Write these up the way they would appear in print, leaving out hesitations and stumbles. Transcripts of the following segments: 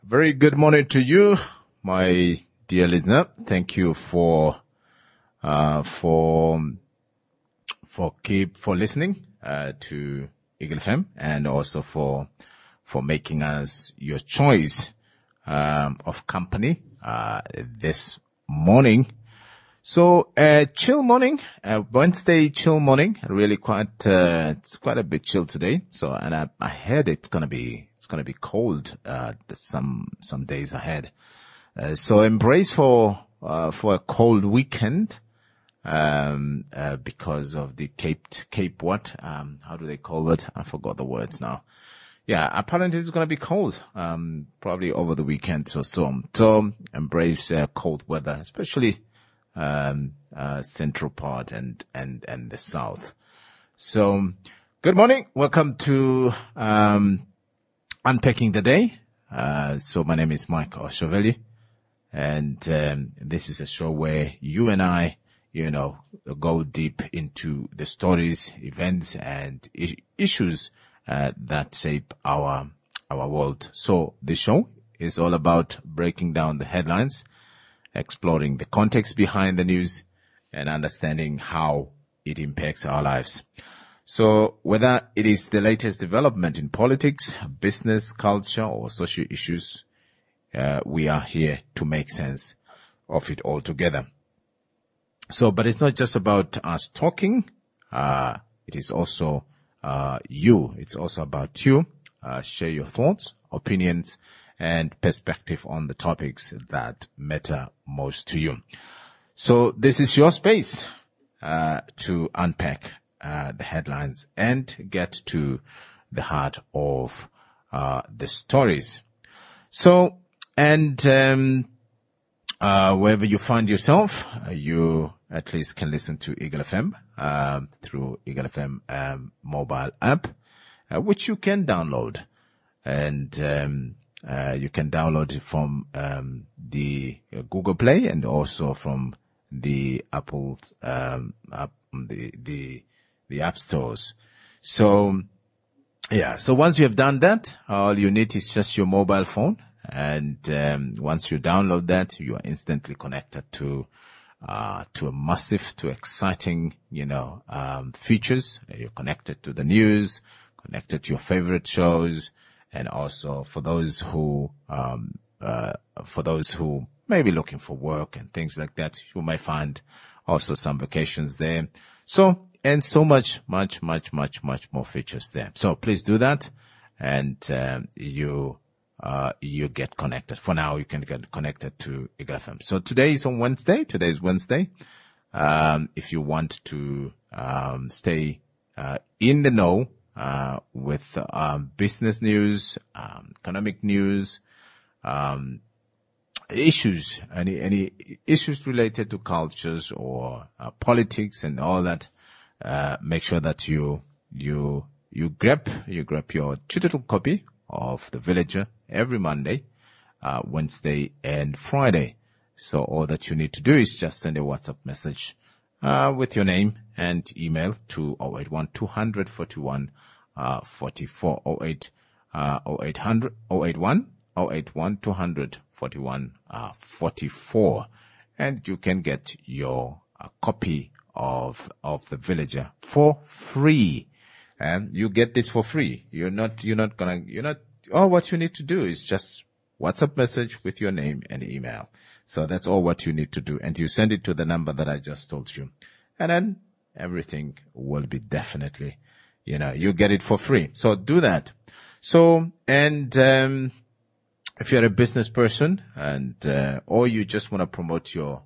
Very good morning to you, my dear listener. Thank you for listening to Eagle FM, and also for making us your choice of company this morning. So chill morning, Wednesday chill morning. Really quite it's quite a bit chill today. So, and I heard it's gonna be cold some days ahead. So embrace for a cold weekend because of the Cape what? How do they call it? I forgot the words now. Yeah, apparently it's gonna be cold probably over the weekend or so. So embrace cold weather, especially central part and the south. So good morning. Welcome to Unpacking the Day. So my name is Mike Oshoveli, and this is a show where you and I, go deep into the stories, events, and issues that shape our world. So the show is all about breaking down the headlines, exploring the context behind the news, and understanding how it impacts our lives. So whether it is the latest development in politics, business, culture, or social issues, we are here to make sense of it all together. So, but it's not just about us talking. It is also you. It's also about you. Share your thoughts, opinions, and perspective on the topics that matter most to you. So this is your space to unpack the headlines and get to the heart of the stories. So, and wherever you find yourself, you at least can listen to Eagle FM through Eagle FM mobile app, which you can download. And you can download it from the Google Play and also from the Apple the app stores. So yeah, so once you have done that, all you need is just your mobile phone, and once you download that, you are instantly connected to a massive, to exciting, features. You're connected to the news, connected to your favorite shows, and also for those who may be looking for work and things like that, you may find also some vacations there. So, and so much more features there. So please do that, and you get connected. For now, you can get connected to Eagle FM. So today is on Wednesday. Today is Wednesday. If you want to stay in the know with business news, economic news, issues, any issues related to cultures or politics and all that, make sure that you grab your digital copy of The Villager every Monday, Wednesday, and Friday. So all that you need to do is just send a WhatsApp message with your name and email to 081 200 41 44 0800 081 200 41 44, and you can get your copy of The Villager for free. And you get this for free. All what you need to do is just WhatsApp message with your name and email. So that's all what you need to do. And you send it to the number that I just told you. And then everything will be definitely, you get it for free. So do that. So, and, if you're a business person and, or you just want to promote your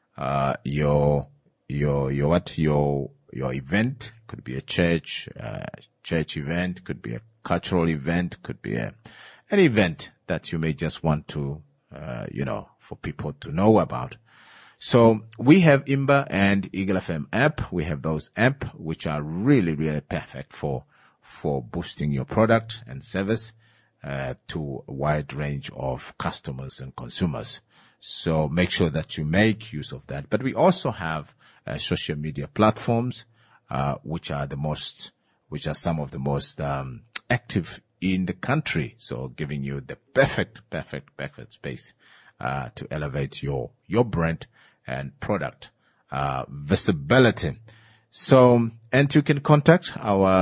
event, could be a church event, could be a cultural event, could be an event that you may just want to, for people to know about. So we have Imba and Eagle FM app. We have those app which are really, really perfect for boosting your product and service to a wide range of customers and consumers. So make sure that you make use of that. But we also have social media platforms, which are some of the most active in the country. So giving you the perfect space to elevate your brand and product visibility. So, and you can contact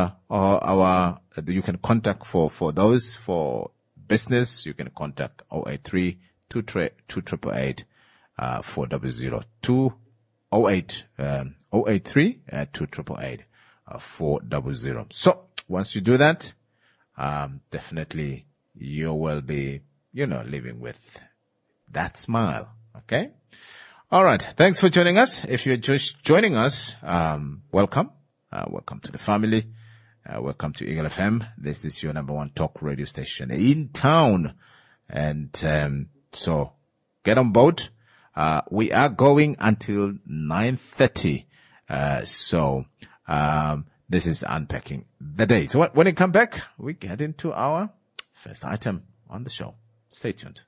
you can contact for those for business. You can contact 083 288 400 083 288 400. So once you do that, definitely you will be, living with that smile. Okay. All right. Thanks for joining us. If you're just joining us, welcome. Welcome to the family. Welcome to Eagle FM. This is your number one talk radio station in town. And, so get on board. We are going until 9:30. This is Unpacking the Day. So when we come back, we get into our first item on the show. Stay tuned.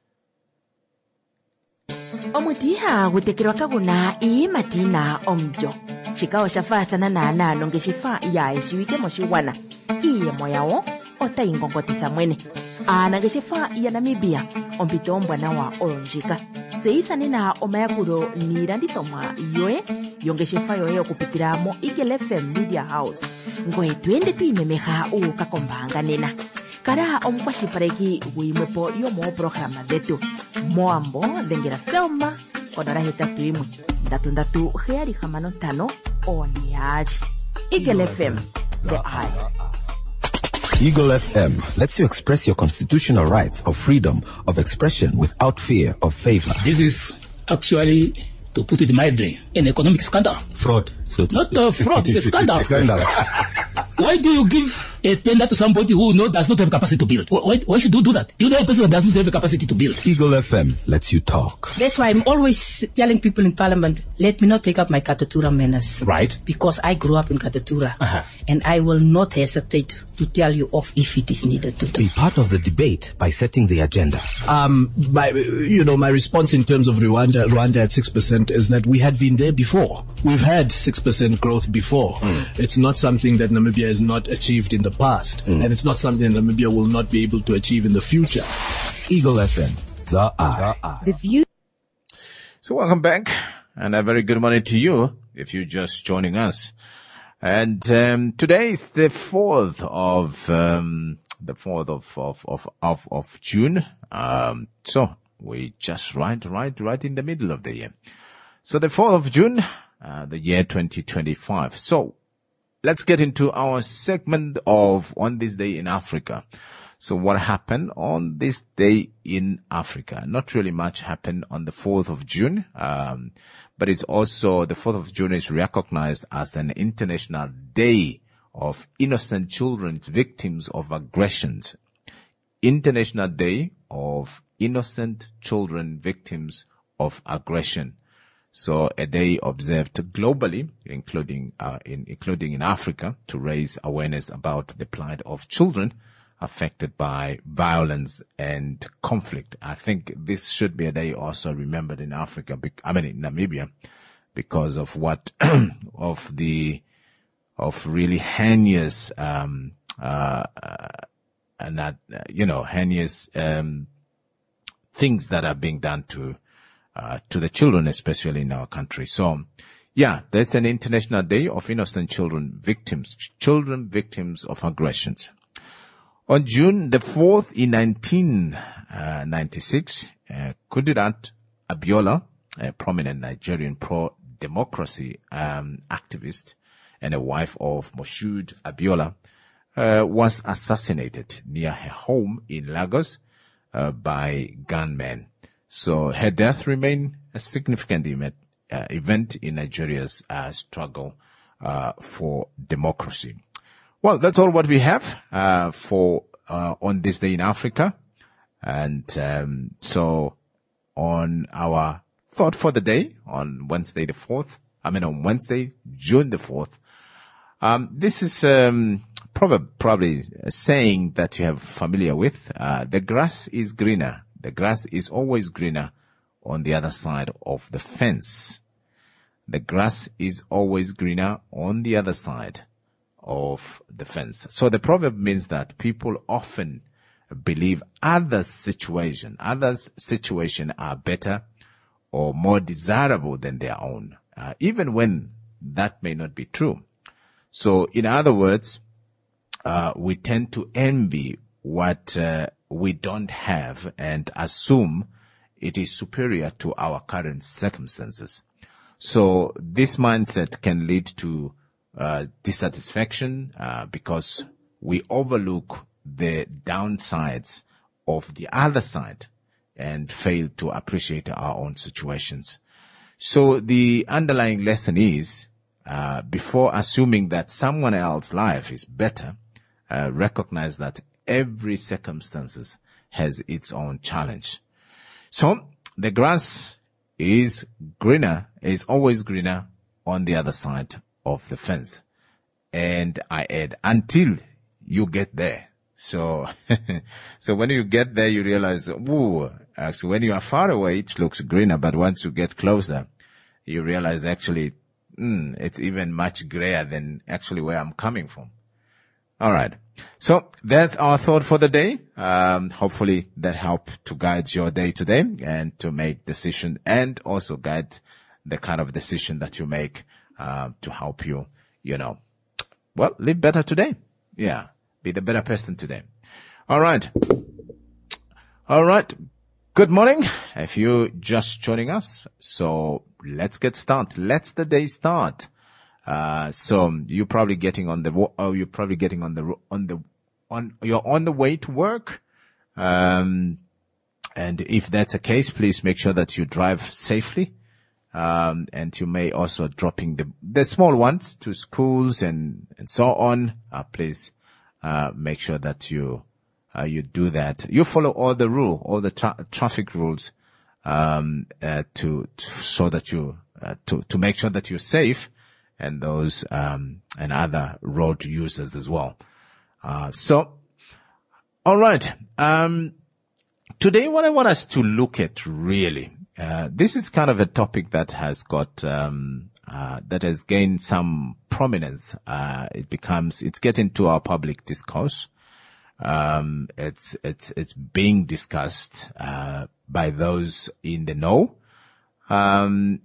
Omutiha gutekerwa kaguna matina omjo. Chikao shafathana na nalo ngeshifa ya ishiwike moshiwana. Iye moyao ota ingongotisa mwene. Ngeshifa ya Namibia ompito mbwana wa olonjika. Zeithane na omayakuro nirandithomwa yoe yongeshifa yoe okupitira mo Eagle FM Media House. Ngoe twende tuimemeha ukakombanga nena. Kara omkwashipareki wimwepo yomo programa detu. Moambo dengera selma kodara hetatu imwe. Ndatu heari hamano tano oniari. Eagle FM, the eye. Eagle FM lets you express your constitutional rights of freedom of expression without fear of favor. This is actually, to put it mildly, an economic scandal. Fraud. Not fraud, it's a scandal. Scandal. Why do you give a tender to somebody who does not have capacity to build? Why should you do that? You know a person who does not have the capacity to build. Eagle FM lets you talk. That's why I'm always telling people in Parliament, let me not take up my Katatura manners. Right. Because I grew up in Katatura. And I will not hesitate to tell you off if it is needed to. Be part of the debate by setting the agenda. My response in terms of Rwanda at 6% is that we had been there before. We've had 6% growth before. It's not something that Namibia has not achieved in the past. And it's not something that Namibia will not be able to achieve in the future. Eagle FM, the eye. The view. So welcome back, and a very good morning to you if you're just joining us. And today is the 4th of June. So we just right in the middle of the year. So the 4th of June, the year 2025. So let's get into our segment of On This Day in Africa. So what happened on this day in Africa? Not really much happened on the 4th of June. But it's also, the 4th of June is recognized as an International Day of Innocent Children Victims of Aggressions. International Day of Innocent Children Victims of Aggression. So a day observed globally, including in Africa, to raise awareness about the plight of children affected by violence and conflict. I think this should be a day also remembered in Africa, in Namibia, because of what, of really heinous, heinous, things that are being done to the children, especially in our country. So, yeah, there's an International Day of Innocent Children Victims of Aggressions. On June the 4th in 1996, Kudirat Abiola, a prominent Nigerian pro-democracy activist and a wife of Moshood Abiola, was assassinated near her home in Lagos by gunmen. So her death remained a significant event in Nigeria's struggle for democracy. Well, that's all what we have for On This Day in Africa. And so on our thought for the day on Wednesday, June the 4th, this is probably a saying that you have familiar with. The grass is greener. The grass is always greener on the other side of the fence. The grass is always greener on the other side of the fence. So the proverb means that people often believe others' situation are better or more desirable than their own, even when that may not be true. So in other words, we tend to envy what we don't have and assume it is superior to our current circumstances. So this mindset can lead to dissatisfaction because we overlook the downsides of the other side and fail to appreciate our own situations. So the underlying lesson is, before assuming that someone else's life is better, recognize that every circumstances has its own challenge. So the grass is always greener on the other side of the fence. And I add, until you get there. So, so when you get there, you realize, actually, when you are far away, it looks greener. But once you get closer, you realize actually, it's even much grayer than actually where I'm coming from. All right. So that's our thought for the day. Hopefully that helped to guide your day today and to make decision and also guide the kind of decision that you make, to help you, live better today. Yeah. Be the better person today. All right. Good morning. If you're just joining us, so let's get started. Let's the day start. So you're probably getting on the you're on the way to work. And if that's the case, please make sure that you drive safely. And you may also dropping the small ones to schools and so on. Please, make sure that you do that. You follow all the traffic rules, so that to make sure that you're safe and those, and other road users as well. So, all right. Today what I want us to look at really, this is kind of a topic that has got, that has gained some prominence. It's getting to our public discourse. It's being discussed, by those in the know. And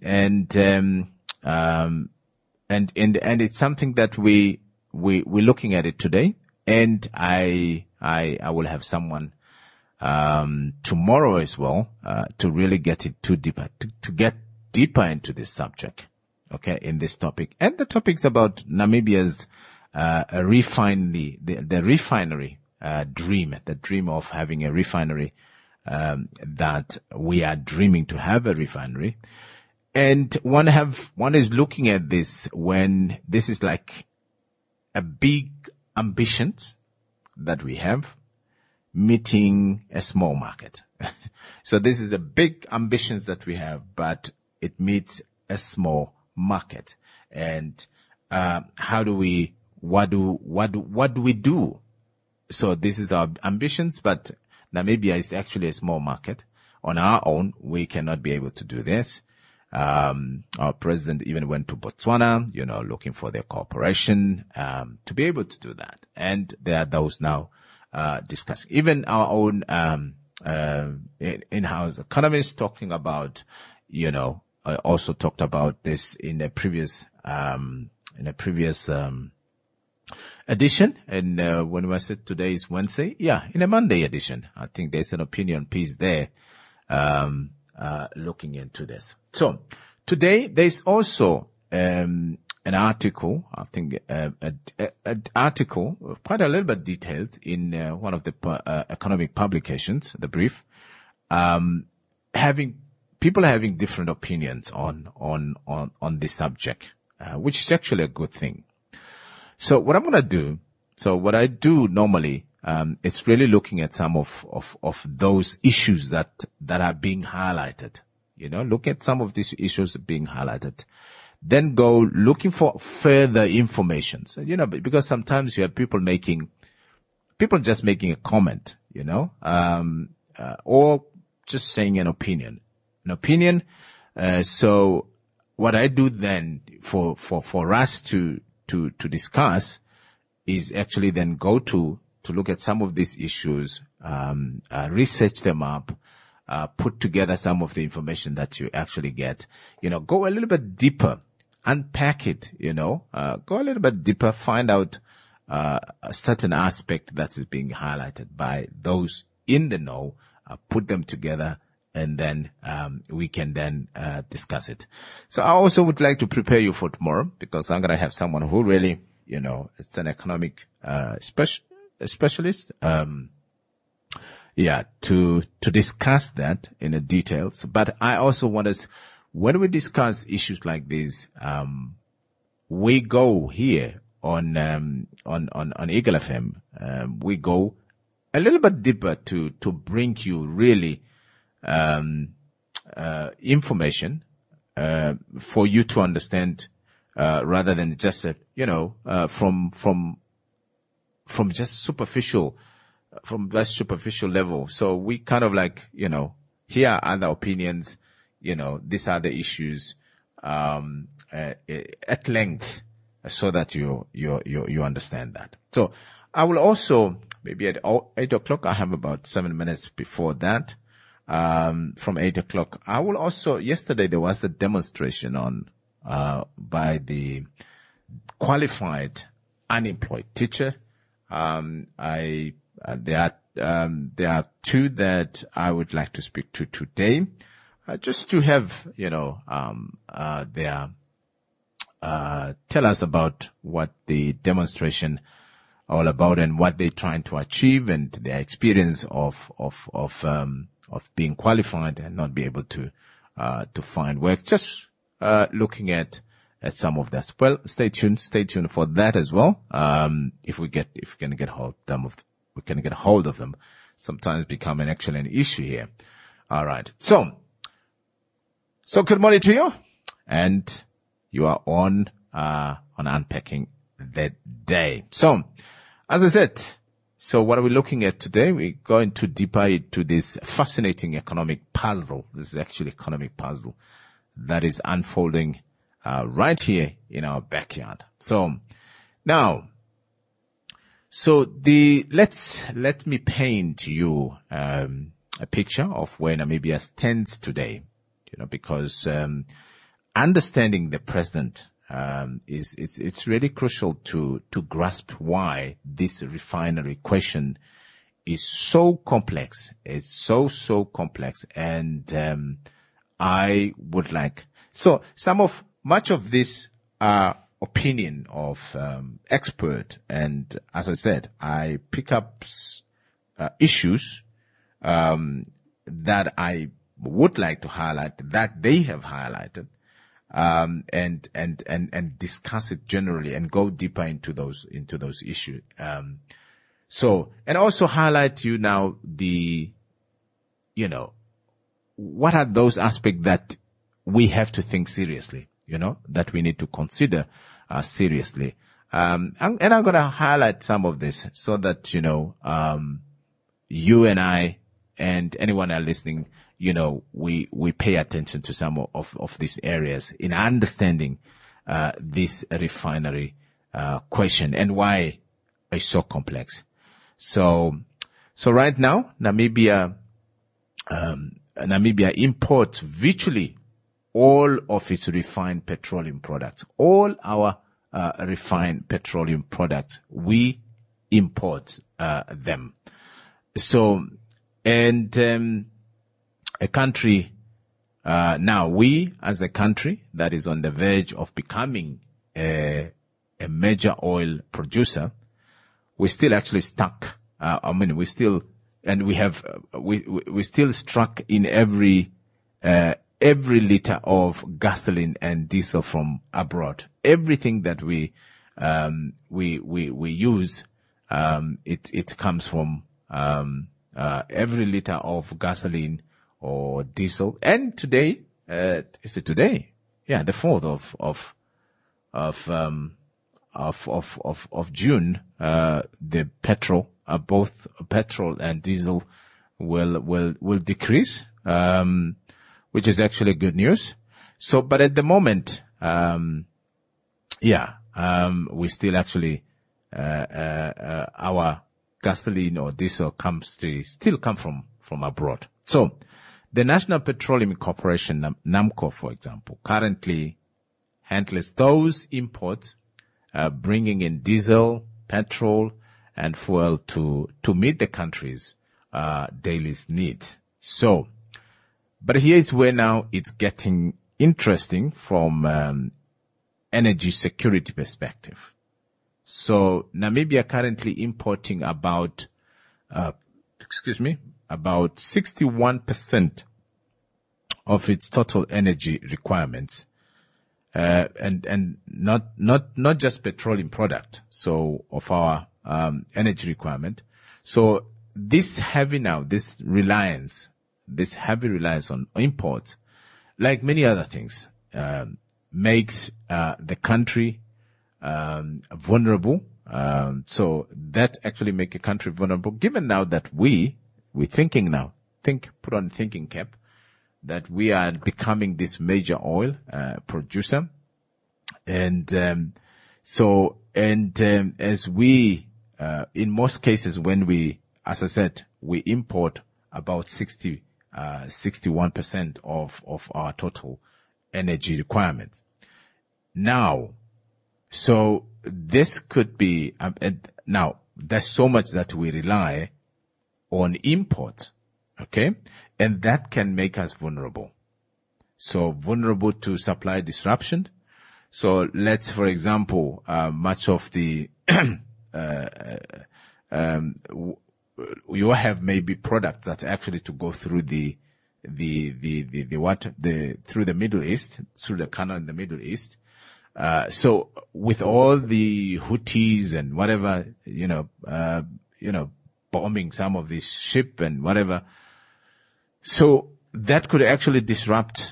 it's something that we're looking at it today. And I will have someone, tomorrow as well, to really get it to get deeper into this subject. Okay, in this topic. And the topic's about Namibia's, refinery, the refinery, dream, the dream of having a refinery, that we are dreaming to have a refinery. And one is looking at this when this is like a big ambitions that we have meeting a small market. So this is a big ambitions that we have, but it meets a small market. And what do we do? So this is our ambitions, but Namibia is actually a small market. On our own, we cannot be able to do this. Our president even went to Botswana, looking for their cooperation, to be able to do that. And there are those now, discussing. Even our own, in-house economists talking about, I also talked about this in a previous edition. And, when I said today is Wednesday, in a Monday edition, I think there's an opinion piece there, looking into this. So today there's also, an article, I think, an article, quite a little bit detailed in, one of the, economic publications, The Brief, people are having different opinions on this subject, which is actually a good thing. So what I do normally, is really looking at some of those issues that are being highlighted. Look at some of these issues being highlighted. Then go looking for further information. So, because sometimes you have people just making a comment, or just saying an opinion. So what I do then for us to discuss, is actually then go to look at some of these issues, research them up, put together some of the information that you actually get, go a little bit deeper, unpack it, go a little bit deeper, find out a certain aspect that is being highlighted by those in the know, put them together, and then we can then discuss it. So I also would like to prepare you for tomorrow, because I'm going to have someone who really, it's an economic specialist, to discuss that in the details. But I also want us, when we discuss issues like this, we go here on Eagle FM, we go a little bit deeper to bring you really information for you to understand, rather than just from just superficial, from that superficial level. So we kind of like, here are other opinions, these are the issues at length, so that you understand that. So I will also, maybe at 8 o'clock, I have about 7 minutes before that, from 8 o'clock. I will also, yesterday there was a demonstration on by the qualified unemployed teacher. There are two that I would like to speak to today, just to have, tell us about what the demonstration all about and what they're trying to achieve, and their experience of being qualified and not be able to find work. Just looking at some of that. Well, stay tuned for that as well. If we can get hold of them, sometimes become an excellent issue here. All right. So good morning to you, and you are on Unpacking the Day. So, as I said, what are we looking at today? We're going to deeper into this fascinating economic puzzle. This is actually economic puzzle that is unfolding right here in our backyard. Let me paint you a picture of where Namibia stands today. Because understanding the present it's really crucial to grasp why this refinery question is so complex. It's so complex, and I would like much of this opinion of expert, and as I said, I pick up issues that I would like to highlight, that they have highlighted, and discuss it generally and go deeper into those issues. And also highlight to you now what are those aspects that we have to think seriously, that we need to consider seriously. And I'm going to highlight some of this so that, you and I and anyone else listening, we pay attention to some of these areas in understanding this refinery question and why it's so complex. So right now, Namibia imports virtually all of its refined petroleum products. All our refined petroleum products, we import them. A country, now we as a country that is on the verge of becoming a major oil producer, we're still actually stuck. We still struck in every liter of gasoline and diesel from abroad. Everything that we use, it comes from, every liter of gasoline or diesel. And today, is it today? Yeah, the 4th of June, the petrol, both petrol and diesel will decrease, which is actually good news. But at the moment, we still actually, our gasoline or diesel still come from abroad. So the National Petroleum Corporation, NAMCO, for example, currently handles those imports, bringing in diesel, petrol, and fuel to meet the country's daily needs. So, but here's where now it's getting interesting from energy security perspective. So Namibia currently importing about 61% of its total energy requirements, and not just petroleum product. So of our energy requirement. So this heavy reliance on imports, like many other things, makes the country vulnerable. So that actually make a country vulnerable, given now that we're thinking now, put on thinking cap, that we are becoming this major oil producer. And as we, in most cases, when we, as I said, we import about 61% of our total energy requirements. Now, so this could be, now there's so much that we rely on import, okay? And that can make us vulnerable. So vulnerable to supply disruption. So let's, for example, much of the, you have maybe products that actually to go through through the Middle East, through the canal in the Middle East. So with all the Houthis and whatever, bombing some of these ship and whatever. So that could actually disrupt,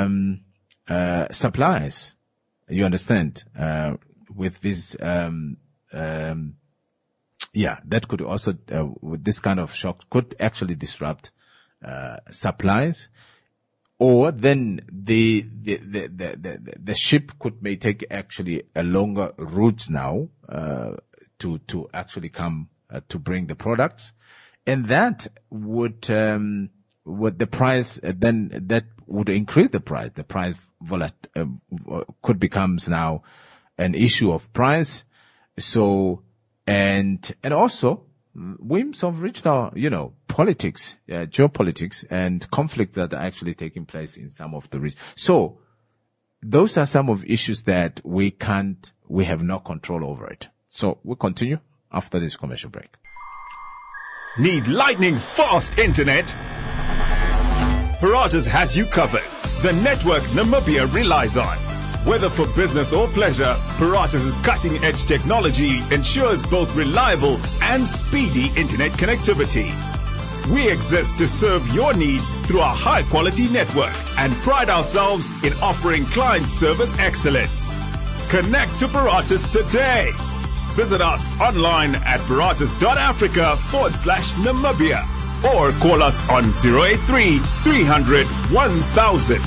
supplies. You understand? With this, that could also, with this kind of shock could actually disrupt, supplies. Or then the ship may take actually a longer route now, to actually come, to bring the products. And that would the price, then that would increase the price. The price could becomes now an issue of price. So, and also, whims of regional, politics, geopolitics and conflicts that are actually taking place in some of the regions. So those are some of issues that we have no control over it. So we'll continue after this commercial break. Need lightning fast internet? Paratus has you covered. The network Namibia relies on. Whether for business or pleasure, Paratus' cutting-edge technology ensures both reliable and speedy internet connectivity. We exist to serve your needs through our high-quality network and pride ourselves in offering client service excellence. Connect to Paratus today. Visit us online at paratus.africa/Namibia or call us on 083 300 1000.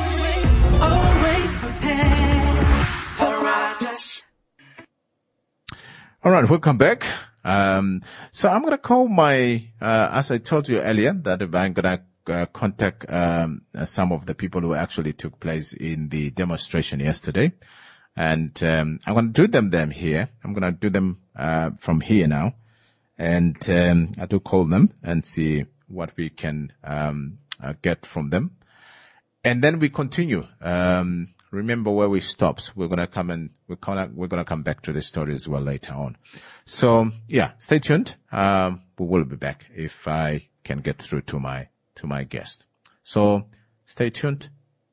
All right, welcome back. So I'm going to call as I told you earlier, that I'm going to contact some of the people who actually took place in the demonstration yesterday. And I'm going to do them here. I'm going to do them from here now. And I do call them and see what we can get from them. And then we continue. Remember where we stopped. We're going to come back to the story as well later on. So yeah, stay tuned. We will be back if I can get through to my guest. So stay tuned.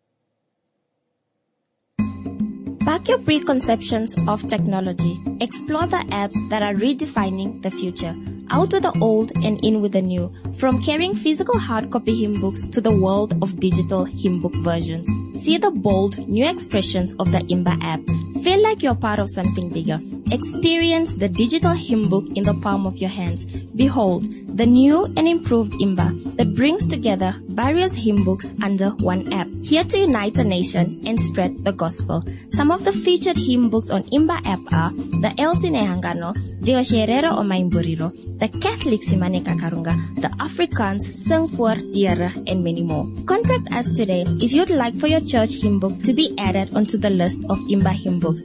Back your preconceptions of technology. Explore the apps that are redefining the future. Out with the old and in with the new. From carrying physical hard copy hymn books to the world of digital hymn book versions. See the bold, new expressions of the Imba app. Feel like you're part of something bigger. Experience the digital hymn book in the palm of your hands. Behold, the new and improved IMBA that brings together various hymn books under one app. Here to unite a nation and spread the gospel. Some of the featured hymn books on IMBA app are the El Sinehangano, the Osherero o Maimburiro, the Catholic Simane Kakarunga, the Afrikaans Sing voor Diere, and many more. Contact us today if you'd like for your church hymn book to be added onto the list of IMBA hymn books.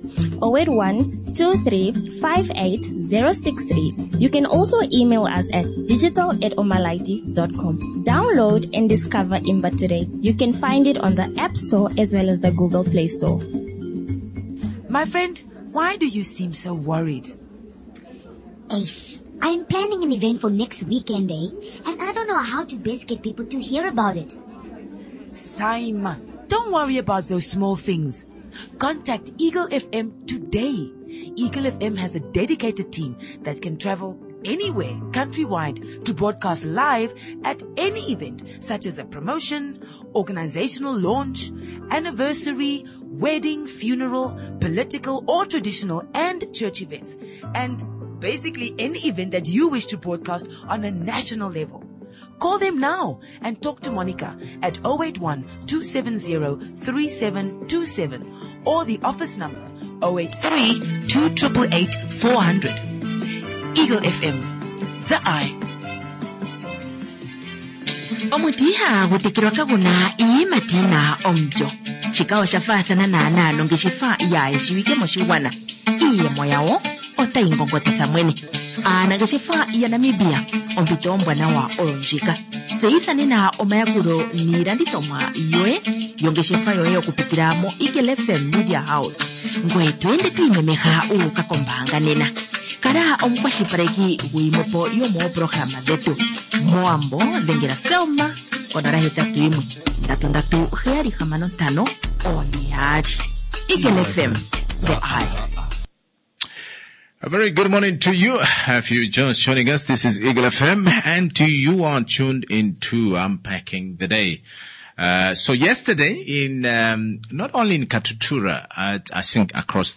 081-2358-063. You can also email us at digital@omalaiti.com. Download and discover IMBA today. You can find it on the App Store as well as the Google Play Store. My friend, why do you seem so worried? Ace, I'm planning an event for next weekend, and I don't know how to best get people to hear about it. Simon, don't worry about those small things. Contact Eagle FM today. Eagle FM has a dedicated team that can travel anywhere countrywide to broadcast live at any event, such as a promotion, organizational launch, anniversary, wedding, funeral, political or traditional, and church events. And basically any event that you wish to broadcast on a national level. Call them now and talk to Monica at 081-270-3727 or the office number 083-288-400. Eagle FM, the eye. Omutiha gutikirwa kaguna imatina omjo. Chikao shafathana na nalo ngishifa ya ishiwike moshiwana. Iye moyao ota ingongotisa mwene. Ngishifa ya Namibia ombitombwa na wa oronjika. Zeithani na omayaguro niranditoma yoe yongeshifa yoe okupitira mo Eagle FM Media House. Ngwe twende tuimemeha ukakombanga nena. Kara omkwashipareki wimopo yomo programa detu. Moambo dengera selma onora hetatu imwe. Ndatu heari hamano tano oniari. Eagle FM, the eye. A very good morning to you. If you're just joining us, this is Eagle FM, and you are tuned into Unpacking the Day. So yesterday in, not only in Katutura, I think across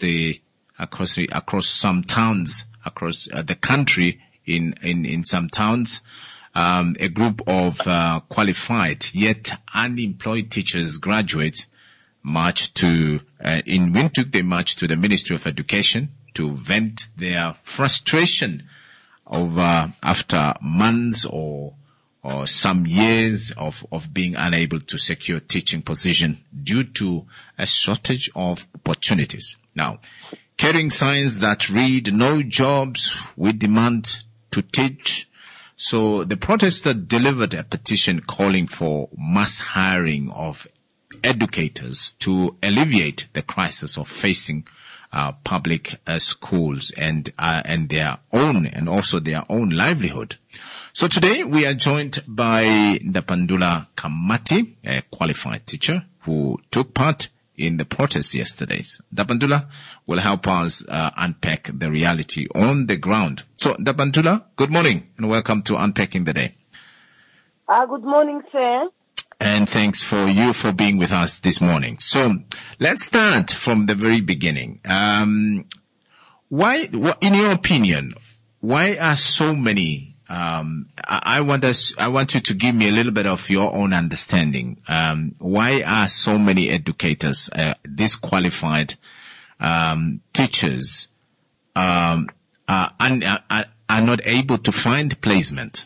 some towns, across the country, in some towns, a group of, qualified yet unemployed teachers, graduates, marched to, in Windhoek, they marched to the Ministry of Education to vent their frustration over after months or some years of being unable to secure teaching position due to a shortage of opportunities. Now, carrying signs that read, "No jobs, we demand to teach." So the protester delivered a petition calling for mass hiring of educators to alleviate the crisis of facing public schools and their own, and also their own livelihood. So today we are joined by Ndapandula Kamati, a qualified teacher who took part in the protest yesterday. Ndapandula will help us unpack the reality on the ground. So Ndapandula, good morning and welcome to Unpacking the Day. Good morning, sir. And thanks for you for being with us this morning. So let's start from the very beginning. Why, in your opinion, why are so many, I want you to give me a little bit of your own understanding. Why are so many educators, disqualified, teachers, are not able to find placement?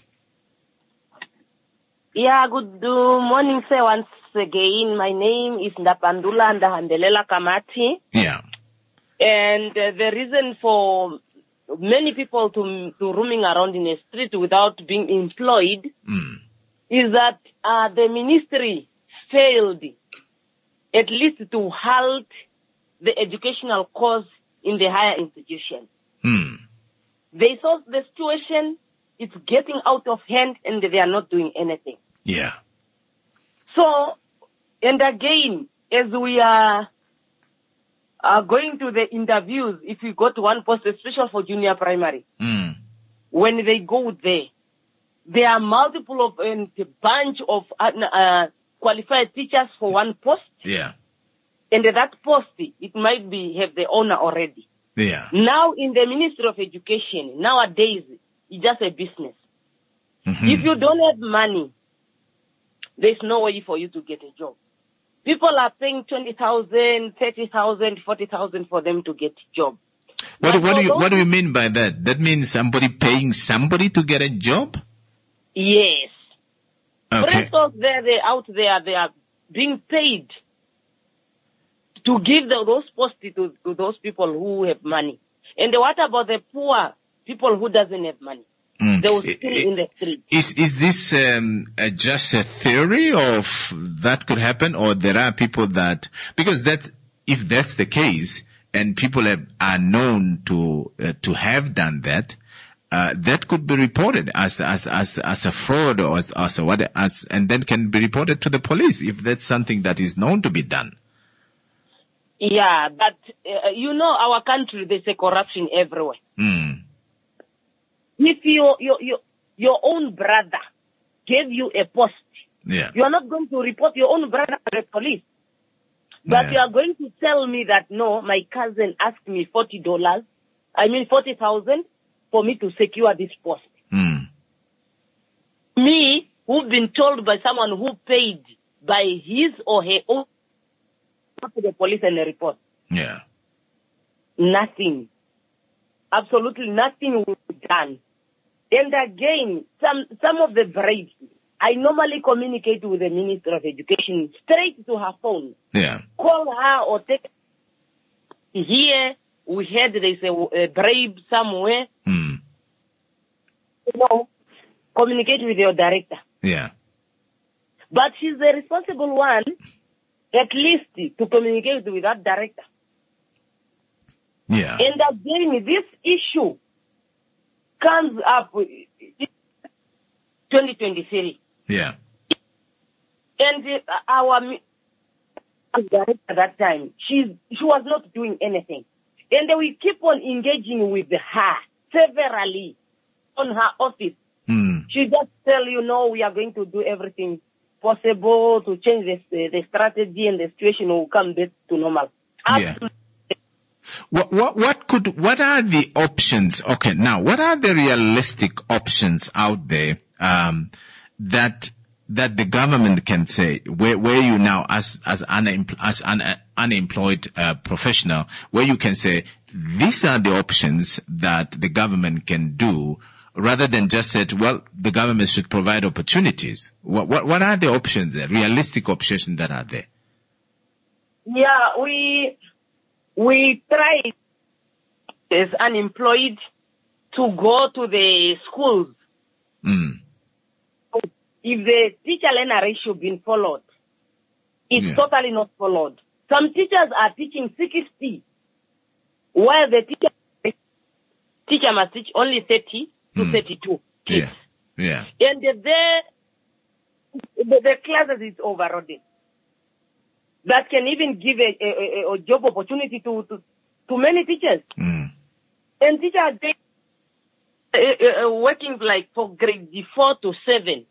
Yeah, good morning, sir. Once again, my name is Ndapandula Ndahandelela Kamati. Yeah. And the reason for many people to roaming around in the street without being employed is that the ministry failed at least to halt the educational course in the higher institution. They saw the situation, it's getting out of hand, and they are not doing anything. Yeah. So, and again, as we are going to the interviews, if we go to one post, especially for junior primary, when they go there are multiple of a bunch of qualified teachers for one post. Yeah. And that post, it might have the owner already. Yeah. Now in the Ministry of Education, nowadays, it's just a business. Mm-hmm. If you don't have money, there's no way for you to get a job. People are paying 20,000, 30,000, 40,000 for them to get a job. What do you mean by that? That means somebody paying somebody to get a job? Yes. Okay. Those they out there, they are being paid to give those posts to those people who have money. And what about the poor people who doesn't have money? They will still in the street. Is this just a theory of that could happen, or there are people that, because if that's the case, and people are known to have done that, that could be reported as a fraud or and then can be reported to the police if that's something that is known to be done. Yeah, but our country, there's a corruption everywhere. If your own brother gave you a post, you are not going to report your own brother to the police. But you are going to tell me that, no, my cousin asked me $40,000 for me to secure this post. Me, who've been told by someone who paid by his or her own, to the police and a report. Yeah. Nothing. Absolutely nothing will be done. And again, some of the bribes, I normally communicate with the Minister of Education straight to her phone. Yeah. Call her or take here. We heard there's a bribe somewhere. Communicate with your director. Yeah. But she's the responsible one, at least, to communicate with that director. Yeah. And again, this issue comes up in 2023. Yeah. And our director at that time, she was not doing anything. And we keep on engaging with her severally on her office. She just tell you, no, we are going to do everything possible to change the strategy, and the situation will come back to normal. Yeah. What are the options? Okay, now, what are the realistic options out there, that the government can say, where you now, as an unemployed professional, where you can say, these are the options that the government can do, rather than just say, well, the government should provide opportunities. What are the options there, realistic options that are there? Yeah, we try as unemployed to go to the schools. If the teacher-learner ratio been followed, it's totally not followed. Some teachers are teaching 60, while the teacher must teach only 30 to 32 kids. Yeah. And the classes is overloaded. That can even give a job opportunity to many teachers. And teachers working like for grade 4 to 7.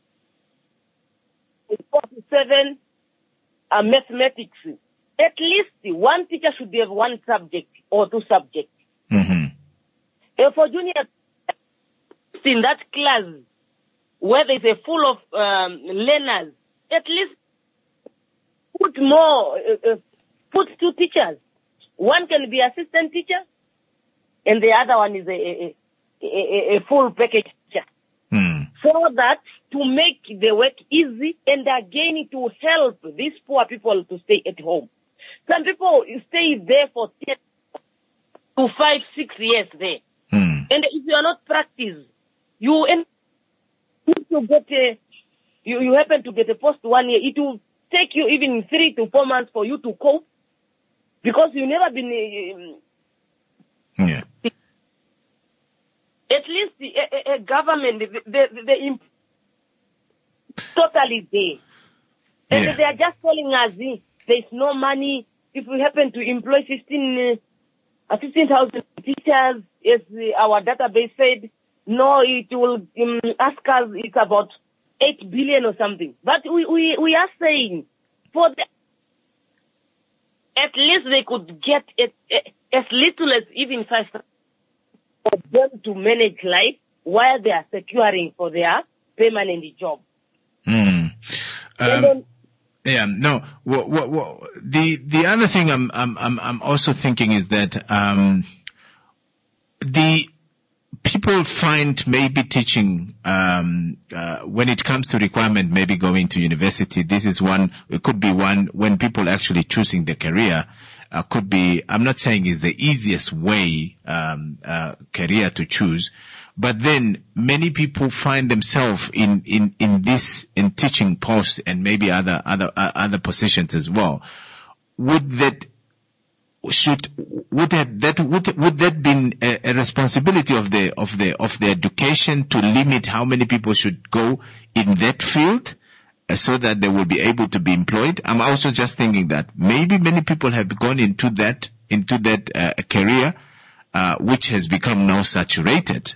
4 to 7 mathematics. At least one teacher should have one subject or two subjects. For junior, in that class where there's a full of learners, at least put two teachers. One can be assistant teacher, and the other one is a full package teacher. So that to make the work easy, and again to help these poor people to stay at home. Some people stay there for 10 to 5, 6 years there. And if you are not practiced, you happen to get a post 1 year, it will take you even 3 to 4 months for you to cope, because you've never been at least a government, the totally there. And they are just telling us there's no money. If we happen to employ 15,000 teachers, as our database said, no, it will ask us, it's about 8 billion or something. But we are saying, for at least they could get it as little as even 5 for them to manage life while they are securing for their permanent job. Yeah, no. The other thing I'm also thinking is that the people find maybe teaching when it comes to requirement, maybe going to university. This is one. It could be one when people actually choosing the career. Could be. I'm not saying is the easiest way career to choose. But then many people find themselves in teaching posts and maybe other positions as well. Would that be a responsibility of the education to limit how many people should go in that field so that they will be able to be employed? I'm also just thinking that maybe many people have gone into that career, which has become now saturated.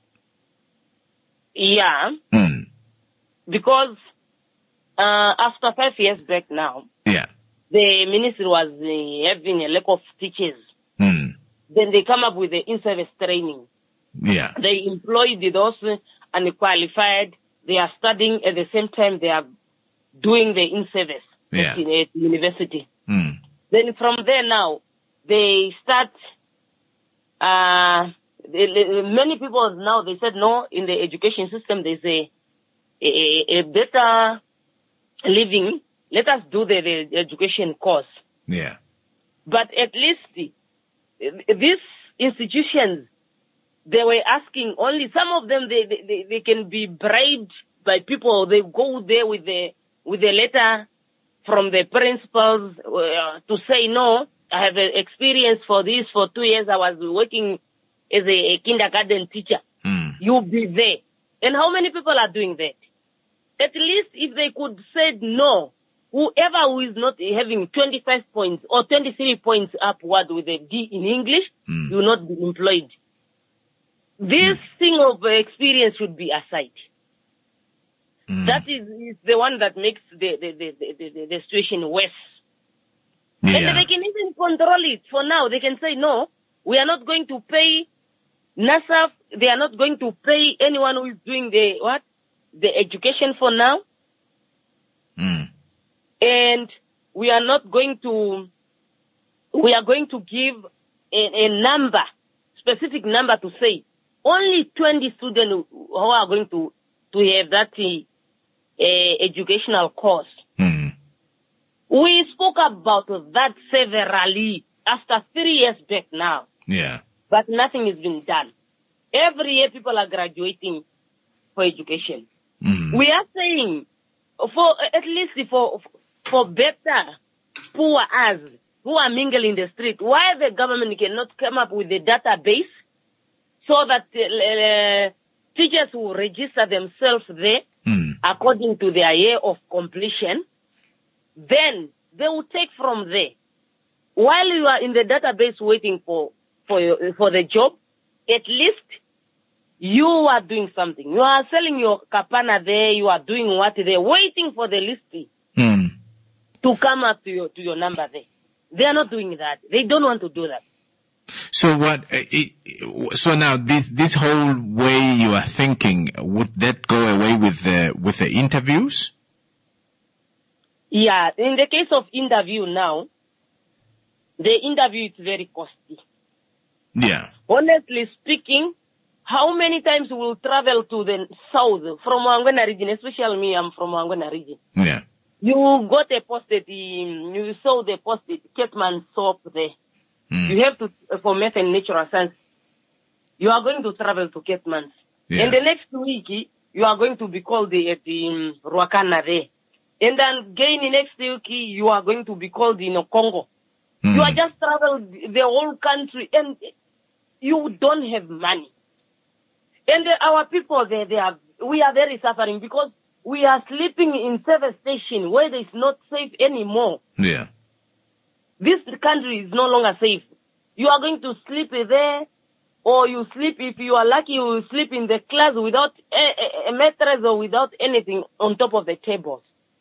Yeah, because after 5 years back now, yeah, the ministry was having a lack of teachers. Then they come up with the in-service training. Yeah, they employed those unqualified. They are studying at the same time they are doing the in-service at university. Then from there now, they start. Many people now, they said no, in the education system there's a better living. Let us do the education course. Yeah. But at least these institutions, they were asking only, some of them, they can be bribed by people. They go there with the letter from the principals to say, no, I have experience for this for 2 years. I was working as a kindergarten teacher. You'll be there. And how many people are doing that? At least if they could say no, whoever who is not having 25 points or 23 points upward with a D in English, you will not be employed. This thing of experience should be aside. That is the one that makes the situation worse. Yeah. And they can even control it. For now, they can say, no, we are not going to pay NASAF. They are not going to pay anyone who is doing the education for now. And we are not going to, we are going to give a number, specific number to say only 20 students who are going to have that educational course. We spoke about that severally after 3 years back now. Yeah. But nothing is being done. Every year people are graduating for education. We are saying for at least for better poor us who are mingling in the street, why the government cannot come up with a database so that teachers will register themselves there according to their year of completion. Then they will take from there. While you are in the database waiting for the job, at least you are doing something. You are selling your kapana there. You are doing what they're waiting for the listing to come up to your number there. They are not doing that. They don't want to do that. So what? So now this whole way you are thinking, would that go away with the interviews? Yeah, in the case of interview now, the interview is very costly. Yeah. Honestly speaking, how many times we will travel to the south from Wangwena region, especially me, I'm from Wangwena region. Yeah. You got a posted, you saw the posted Ketman soap there. You have to, for math and natural science, you are going to travel to Ketmans. Yeah. And the next week, you are going to be called at the Ruakana there. And then again the next week, you are going to be called in Congo. You are just traveled the whole country and you don't have money. And our people, we are very suffering because we are sleeping in service station where it's not safe anymore. Yeah. This country is no longer safe. You are going to sleep there, or you sleep, if you are lucky, you will sleep in the class without a mattress or without anything on top of the tables.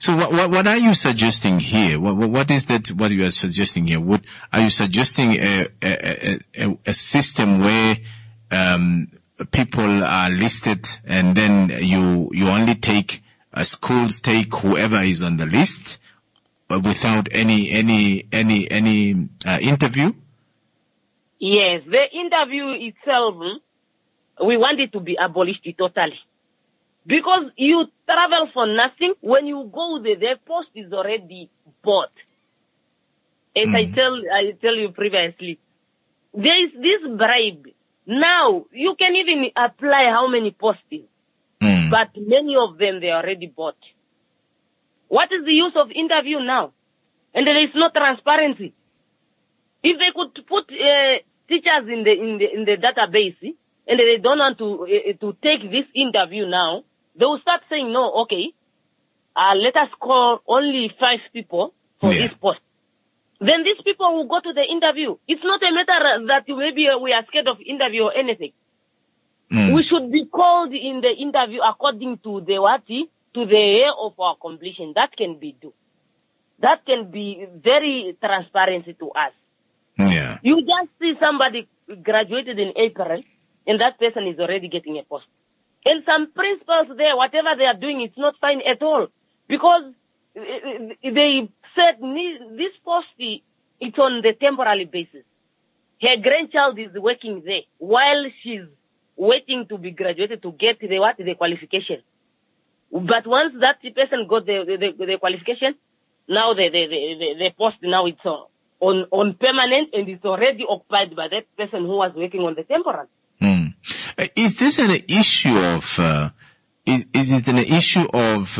So what are you suggesting here? What is that? What you are suggesting here? Are you suggesting a system where people are listed and then you only take schools take whoever is on the list without any interview? Yes, the interview itself, we want it to be abolished totally. Because you travel for nothing. When you go there, the post is already bought. As I tell you previously, there is this bribe. Now, you can even apply how many postings, but many of them, they are already bought. What is the use of interview now? And there is no transparency. If they could put teachers in the database, and they don't want to take this interview now, they will start saying, no, okay, let us call only 5 people for this post. Then these people will go to the interview. It's not a matter that maybe we are scared of interview or anything. We should be called in the interview according to the year of our completion. That can be done. That can be very transparent to us. Yeah. You just see somebody graduated in April, and that person is already getting a post. And some principals there, whatever they are doing, it's not fine at all. Because they said this post, it's on the temporary basis. Her grandchild is working there while she's waiting to be graduated to get the qualification. But once that person got the qualification, now the post now it's on permanent, and it's already occupied by that person who was working on the temporary. Is this an issue of? Is it an issue of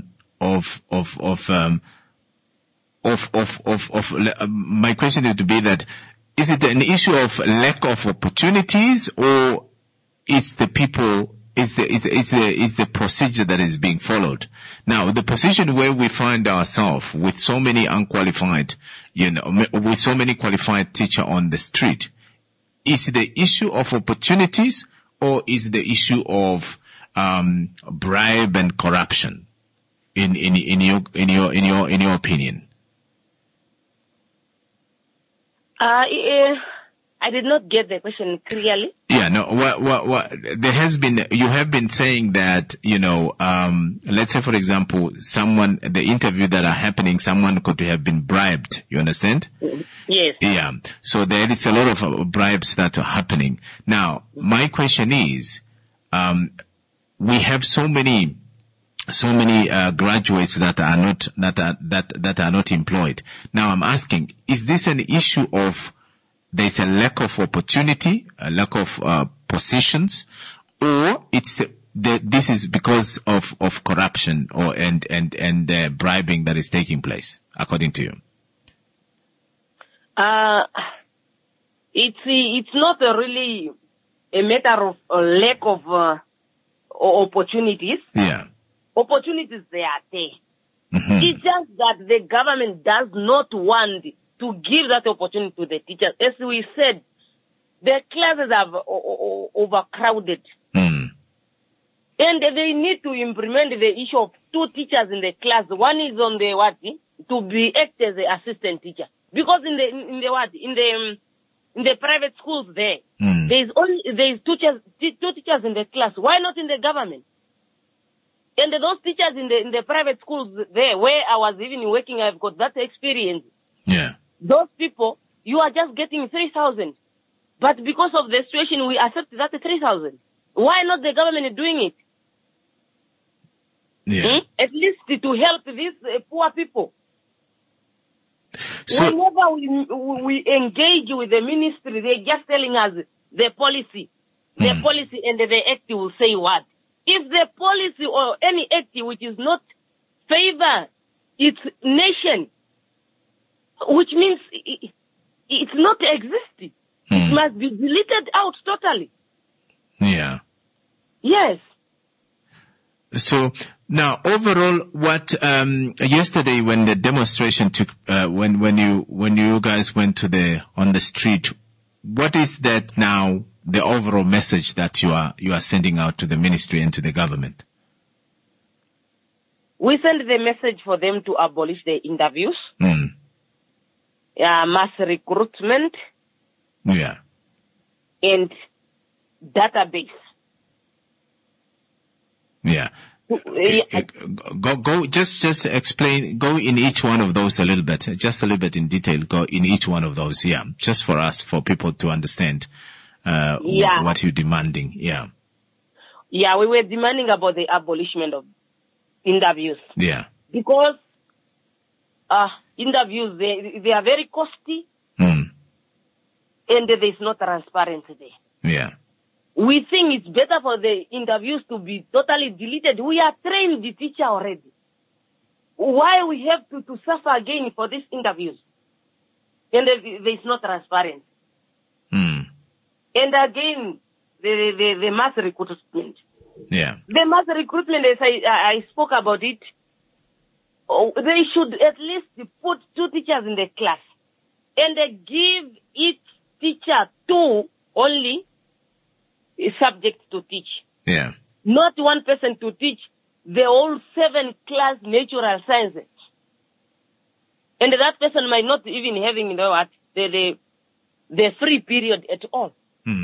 my question is to be that, is it an issue of lack of opportunities, or is the people, is the procedure that is being followed? Now, the position where we find ourselves with so many unqualified, with so many qualified teachers on the street, is the issue of opportunities, or is the issue of bribe and corruption? In your opinion? I did not get the question clearly. Yeah, no. You have been saying that, let's say, for example, the interview that are happening, someone could have been bribed. You understand? Yes. Yeah. So there is a lot of bribes that are happening. Now, my question is, we have so many graduates that are not employed. Now I'm asking, is this an issue of there's a lack of opportunity, a lack of positions, or this is because of corruption and bribing that is taking place, according to you? It's not really a matter of a lack of opportunities. Yeah. Opportunities, they are there. Mm-hmm. It's just that the government does not want to give that opportunity to the teachers. As we said, the classes are overcrowded. Mm. And they need to implement the issue of 2 teachers in the class. One is on the to be act as an assistant teacher. Because in the private schools there, there's 2 teachers in the class. Why not in the government? And those teachers in the private schools there, where I was even working, I've got that experience. Yeah. Those people, you are just getting 3,000. But because of the situation, we accept that 3,000. Why not the government doing it? Yeah. At least to help these poor people. So, whenever we engage with the ministry, they're just telling us the policy. The policy and the act will say what? If the policy or any act which is not favor its nation, which means it's not existing, it must be deleted out totally. Yeah. Yes. So now, overall, what yesterday when the demonstration took, when you guys went on the street, what is that now? The overall message that you are sending out to the ministry and to the government? We sent the message for them to abolish the interviews, mass recruitment, and database. Yeah. Go, just explain, go in each one of those a little bit, just a little bit in detail, go in each one of those, just for us, for people to understand, what you're demanding, Yeah, we were demanding about the abolition of interviews. Yeah. Because, interviews, they are very costly, and there's no transparency there. Yeah. We think it's better for the interviews to be totally deleted. We are trained the teacher already. Why we have to suffer again for these interviews? And there's no transparency. And again, the mass recruitment. Yeah. The mass recruitment, as I spoke about it, they should at least put 2 teachers in the class and give each teacher 2 only subjects to teach. Yeah. Not one person to teach the whole 7 class natural sciences. And that person might not even having the free period at all.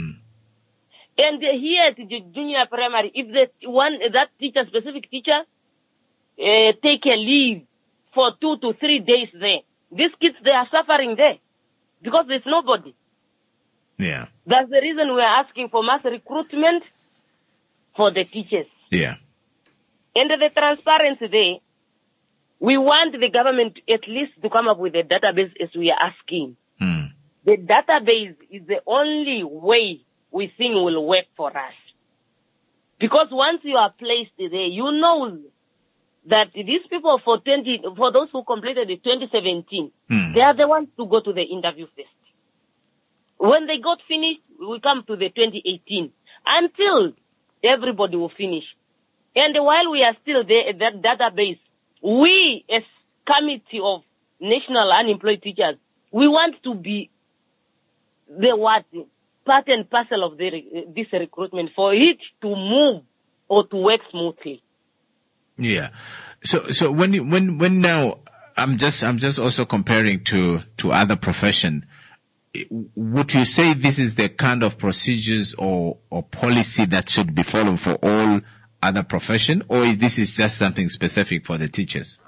And here at the junior primary, if that teacher, specific teacher, take a leave for 2 to 3 days there, these kids, they are suffering there because there's nobody. Yeah. That's the reason we are asking for mass recruitment for the teachers. Yeah. And the transparency there, we want the government at least to come up with a database as we are asking. The database is the only way we think will work for us. Because once you are placed there, you know that these people for those who completed the 2017, they are the ones to go to the interview first. When they got finished, we come to the 2018 until everybody will finish. And while we are still there at that database, we as Committee of National Unemployed Teachers, we want to be the part and parcel of this recruitment for it to move or to work smoothly. Yeah. So when now I'm just also comparing to other profession. Would you say this is the kind of procedures or policy that should be followed for all other profession, or this is just something specific for the teachers?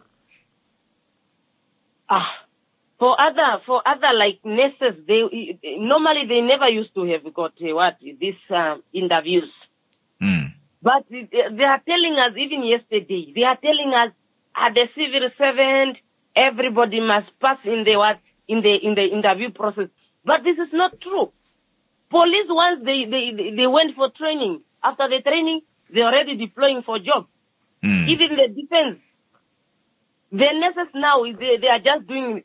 For other like nurses, they never used to have got these interviews. But they are telling us, even yesterday, they are telling us at the civil servant, everybody must pass in the interview process. But this is not true. Police, once they went for training, after the training, they're already deploying for jobs. Even the defense. The nurses now, they are just doing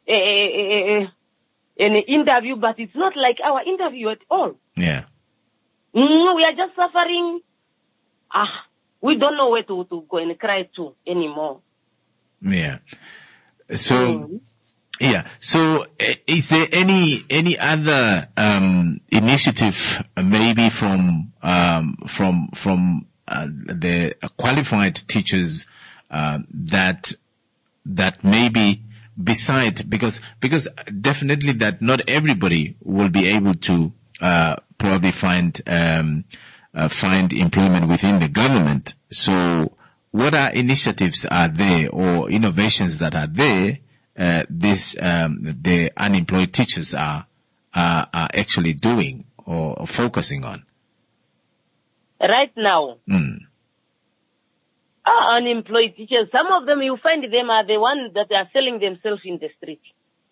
an interview, but it's not like our interview at all. Yeah. We are just suffering. We don't know where to go and cry to anymore. Yeah. So, So, is there any other initiative, maybe from the qualified teachers that maybe beside, because definitely that not everybody will be able to probably find employment within the government. So, what are initiatives are there or innovations that are there? The unemployed teachers are actually doing or focusing on? Right now, unemployed teachers, some of them, you find them are the ones that are selling themselves in the street.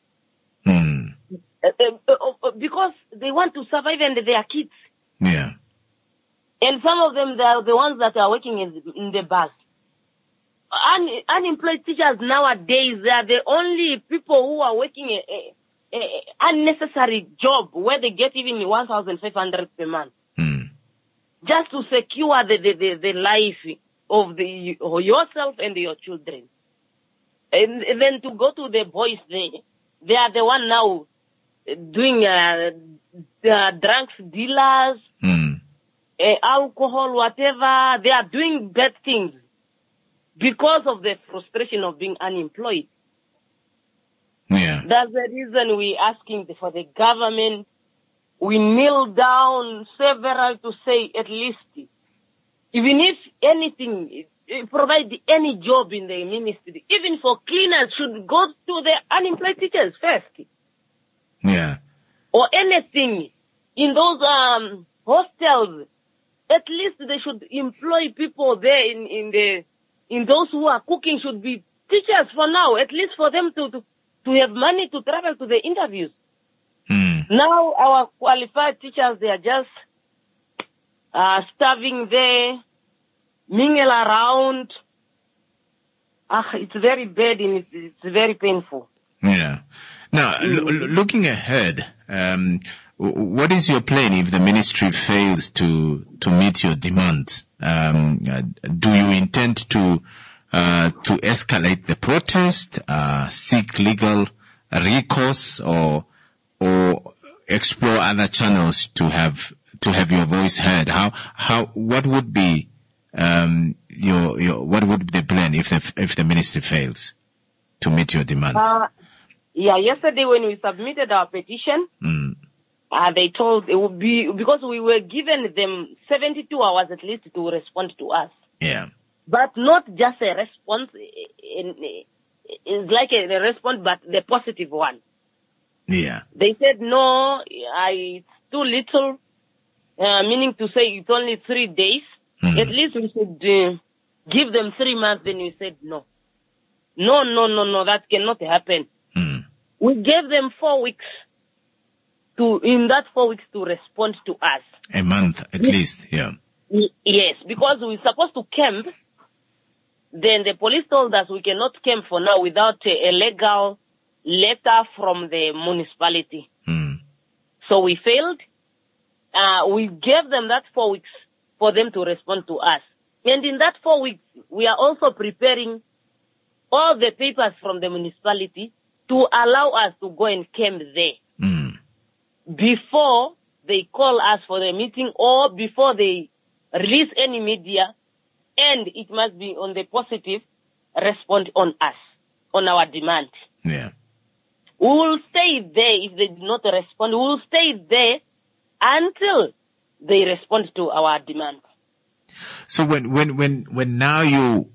Because they want to survive and they are kids. Yeah. And some of them, they are the ones that are working in the bus. Unemployed teachers nowadays, they are the only people who are working a unnecessary job where they get even 1,500 per month. Just to secure the life of yourself and your children. And then to go to the boys, they are the one now doing drugs dealers, alcohol, whatever. They are doing bad things. because of the frustration of being unemployed. Yeah. That's the reason we're asking for the government. We kneel down several to say at least, even if anything, provide any job in the ministry, even for cleaners, should go to the unemployed teachers first. Yeah. Or anything in those hostels. At least they should employ people there in those who are cooking should be teachers for now, at least for them to have money to travel to the interviews. Now our qualified teachers, they are just starving there, mingle around. It's very bad and it's very painful. Yeah. Now, looking ahead, what is your plan if the ministry fails to meet your demands? Do you intend to escalate the protest, seek legal recourse, or explore other channels to have your voice heard? What would be what would be the plan if the ministry fails to meet your demands? Yesterday when we submitted our petition, they told it would be, because we were given them 72 hours at least to respond to us. Yeah. But not just a response, it's like a response, but the positive one. Yeah. They said, no, it's too little, meaning to say it's only 3 days. At least we should give them 3 months. Then we said, no, that cannot happen. We gave them 4 weeks in that 4 weeks to respond to us. A month at least, yeah. Yes, because we're supposed to camp. Then the police told us we cannot camp for now without a legal letter from the municipality. So we failed. We gave them that 4 weeks for them to respond to us. And in that 4 weeks, we are also preparing all the papers from the municipality to allow us to go and camp there. Before they call us for the meeting or before they release any media, and it must be on the positive, respond on us, on our demand. Yeah. We will stay there if they do not respond. We will stay there until they respond to our demand. So when now you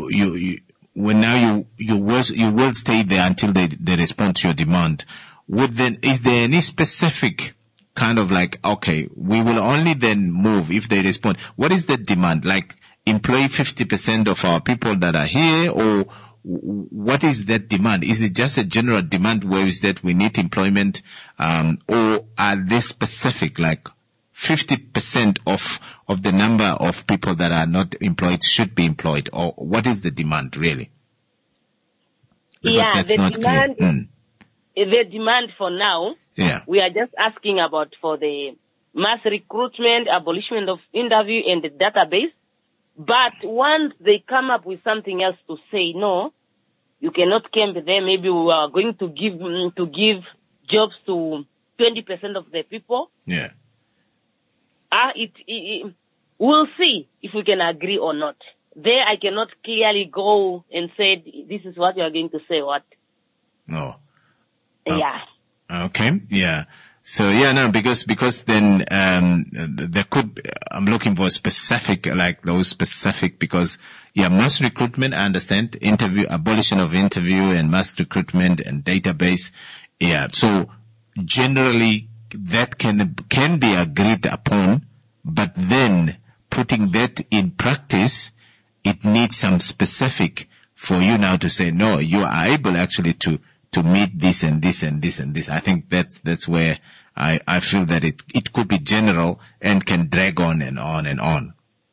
will stay there until they respond to your demand, is there any specific kind of like, okay, we will only then move if they respond? What is the demand? Like, employ 50% of our people that are here, or what is that demand? Is it just a general demand where is that we need employment, or are they specific, like 50% of the number of people that are not employed should be employed, or what is the demand really? Because that's not clear. The demand for now, we are just asking about for the mass recruitment, abolition of interview and the database. But once they come up with something else to say, no, you cannot camp there, maybe we are going to give jobs to 20% of the people. Yeah. We'll see if we can agree or not. There I cannot clearly go and say, this is what you are going to say, what? No. Yeah. Okay. Yeah. So because then, there could, I'm looking for specific, like those specific, because mass recruitment, I understand, abolition of interview and mass recruitment and database. Yeah. So generally that can be agreed upon, but then putting that in practice, it needs some specific for you now to say, no, you are able actually to meet this and this and this and this. I think that's where I feel that it could be general and can drag on and on and on.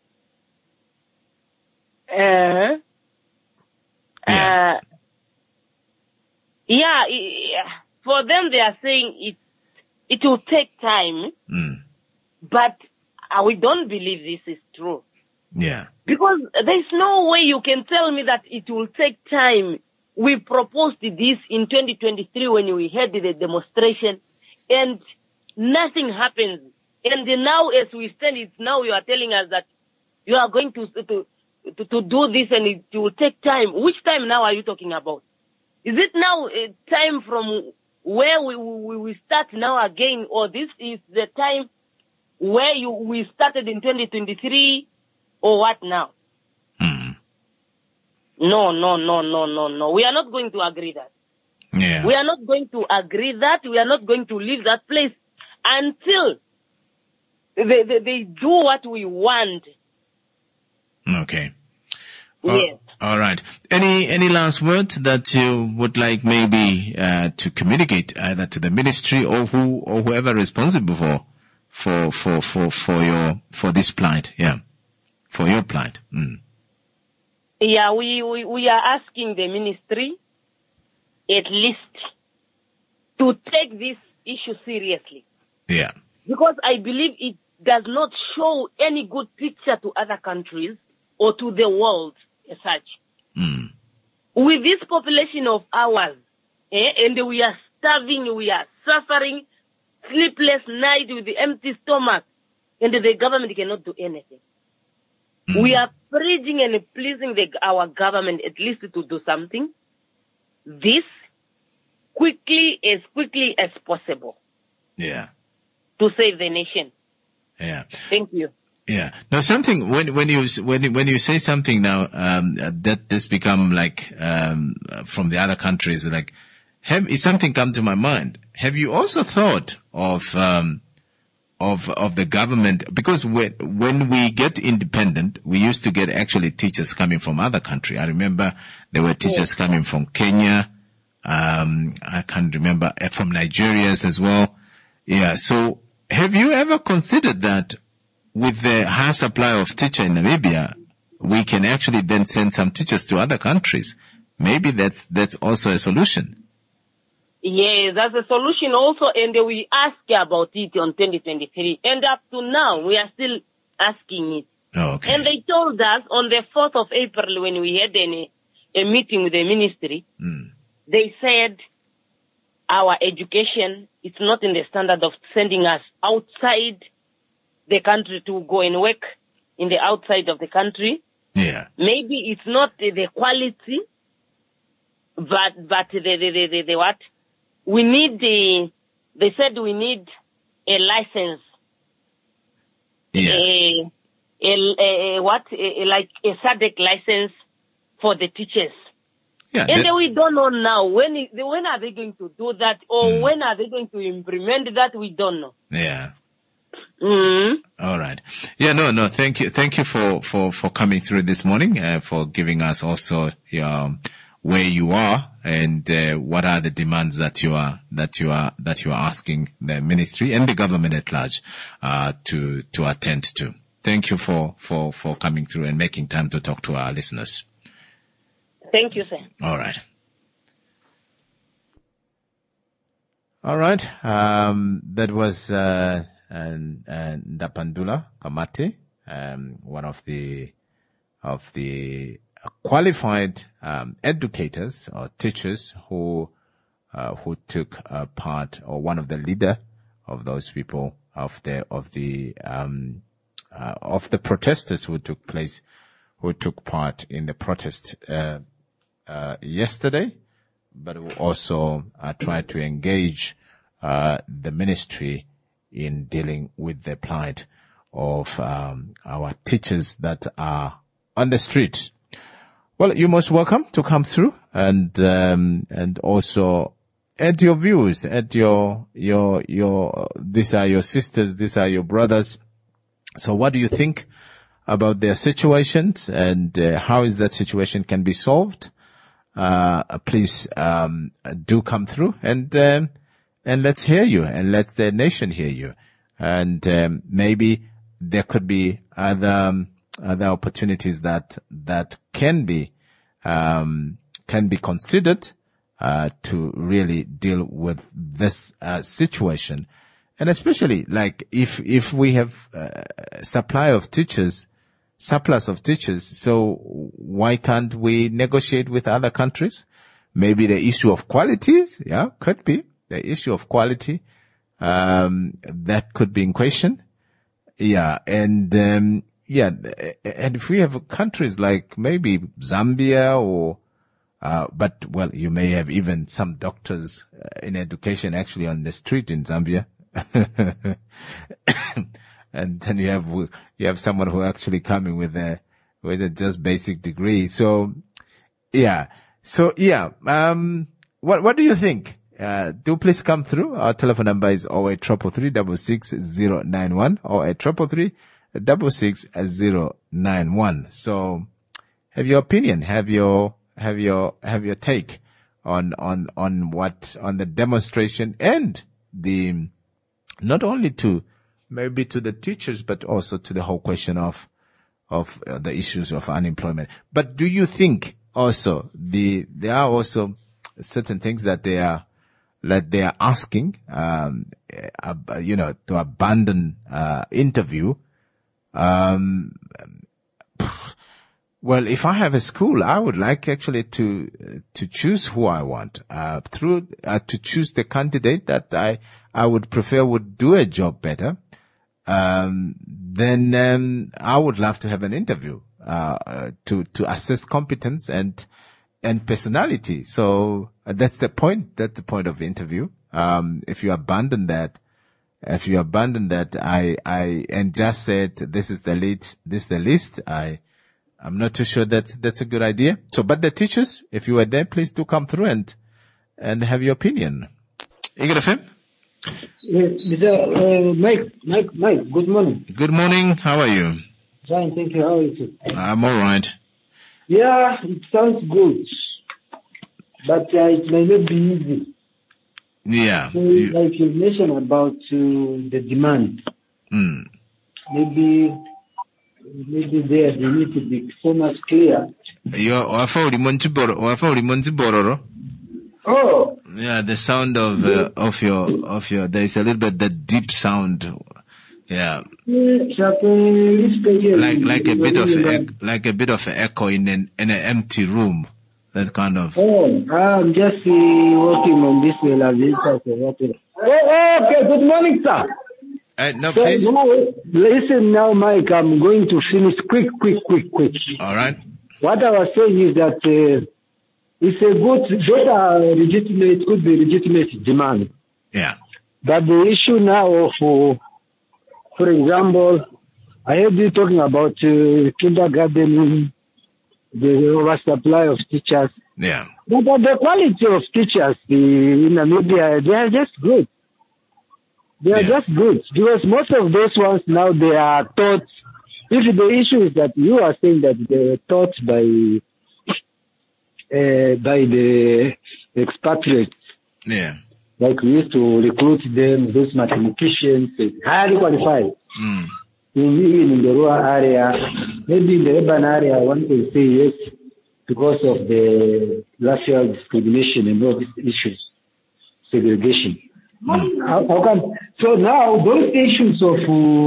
For them, they are saying it will take time, but we don't believe this is true. Yeah. Because there's no way you can tell me that it will take time. We proposed this in 2023 when we had the demonstration, and nothing happens. And now as we stand, now you are telling us that you are going to to do this, and it will take time. Which time now are you talking about? Is it now time from where we start now again, or this is the time where we started in 2023, or what now? No. We are not going to agree that. Yeah. We are not going to agree that. We are not going to leave that place until they do what we want. Okay. Yes. All right. Any last words that you would like maybe to communicate either to the ministry or whoever responsible for this plight? Yeah. For your plight. Yeah, we are asking the ministry at least to take this issue seriously. Yeah. Because I believe it does not show any good picture to other countries or to the world as such. With this population of ours, and we are starving, we are suffering, sleepless night with the empty stomach, and the government cannot do anything. We are praising and pleasing our government at least to do something. This quickly as possible. Yeah. To save the nation. Yeah. Thank you. Yeah. Now something, when you say something now, that this become like, from the other countries, like, is something come to my mind? Have you also thought of the government? Because when we get independent, we used to get actually teachers coming from other country. I remember there were teachers coming from Kenya. I can't remember, from Nigeria as well. Yeah. So have you ever considered that with the high supply of teacher in Namibia, we can actually then send some teachers to other countries? Maybe that's also a solution. Yes, that's a solution also, and we asked about it on 2023, and up to now we are still asking it. Oh, okay. And they told us on the 4th of April when we had a meeting with the ministry, they said our education is not in the standard of sending us outside the country to go and work in the outside of the country. Yeah. Maybe it's not the quality, but the what? We need they said we need a license. Yeah. Like a SADC license for the teachers. Yeah. And we don't know now when are they going to do that, or when are they going to implement that? We don't know. Yeah. All right. Yeah, no. Thank you for coming through this morning, for giving us also where you are and what are the demands that you are asking the ministry and the government at large to attend to. Thank you for coming through and making time to talk to our listeners. Thank you, sir. All right. All right. That was Ndapandula Kamate, one of the qualified educators or teachers who took part, or one of the leader of those people of the protesters who took part in the protest yesterday, but who also tried to engage the ministry in dealing with the plight of our teachers that are on the street. Well, you're most welcome to come through and also add your views, add your these are your sisters, these are your brothers. So what do you think about their situations, and how is that situation can be solved? Please do come through and let's hear you, and let the nation hear you. And maybe there could be other opportunities that can be considered to really deal with this situation. And especially like if we have surplus of teachers, so why can't we negotiate with other countries? Maybe the issue of quality, could be the issue of quality, that could be in question. Yeah. And, yeah, and if we have countries like maybe Zambia or, but well, you may have even some doctors in education actually on the street in Zambia. And then you have someone who actually coming with a just basic degree. So yeah. What do you think? Do please come through. Our telephone number is 0833366091 or 0833366091. So have your opinion, have your take on the demonstration and the, not only to maybe to the teachers, but also to the whole question of the issues of unemployment. But do you think also there are also certain things that they are asking, to abandon, interview. Well, if I have a school, I would like actually to choose who I want, to choose the candidate that I would prefer would do a job better. Then I would love to have an interview, to assess competence and personality. So that's the point. That's the point of interview. If you abandon that, and just said, this is the list, I'm not too sure that's a good idea. So, but the teachers, if you were there, please do come through and have your opinion. Eagle FM? Mike, good morning. Good morning. How are you? Fine, thank you. How are you? I'm all right. Yeah, it sounds good, but it may not be easy. Yeah. So, like you mentioned about the demand. Maybe they need to be so much clear. Oh. Yeah, the sound of your there is a little bit the deep sound. Yeah. Like a bit of echo in an empty room. That kind of. Oh, I'm just working on this elevator. Okay, good morning, sir. No, please. Now, listen now, Mike, I'm going to finish quick. All right. What I was saying is that it's a good, legitimate, could be legitimate demand. Yeah. But the issue now for example, I heard you talking about kindergarten, the oversupply of teachers. Yeah. But the quality of teachers in Namibia, they are just good. They are just good. Because most of those ones now, they are taught. If the issue is that you are saying that they are taught by the expatriates. Yeah. Like we used to recruit them, those mathematicians, highly qualified. Even in the rural area, maybe in the urban area, one can say yes, because of the racial discrimination and all these issues, segregation. How come? So now those issues of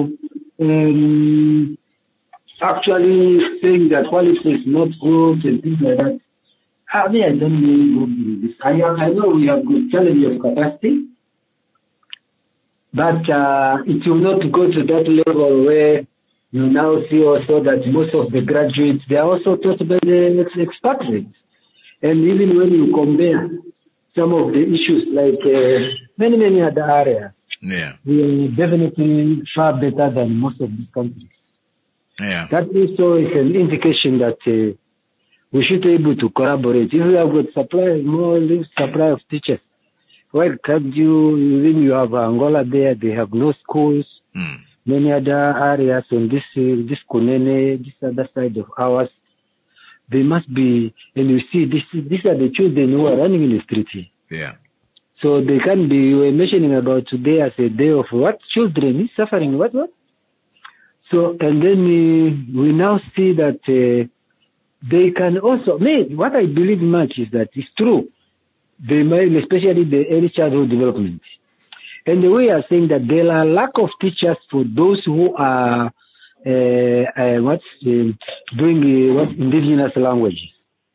actually saying that quality is not good and things like that, I don't know this. I know we have good challenge of capacity, but it will not go to that level where you now see also that most of the graduates, they are also taught by the expatriates. And even when you compare some of the issues like many other areas, we are definitely far better than most of these countries. Yeah. That also is an indication that we should be able to collaborate. If we have got more supply of teachers, why can't even you have Angola there, they have no schools, many other areas on this Kunene, this other side of ours, they must be, and you see, these are the children who are running in the street here. Yeah. So they can be, you were mentioning about today as a day of what? Children is suffering, what? So, and then we now see that they can also, what I believe much is that it's true. They might, especially the early childhood development. And the way you are saying that there are lack of teachers for those who are doing indigenous languages.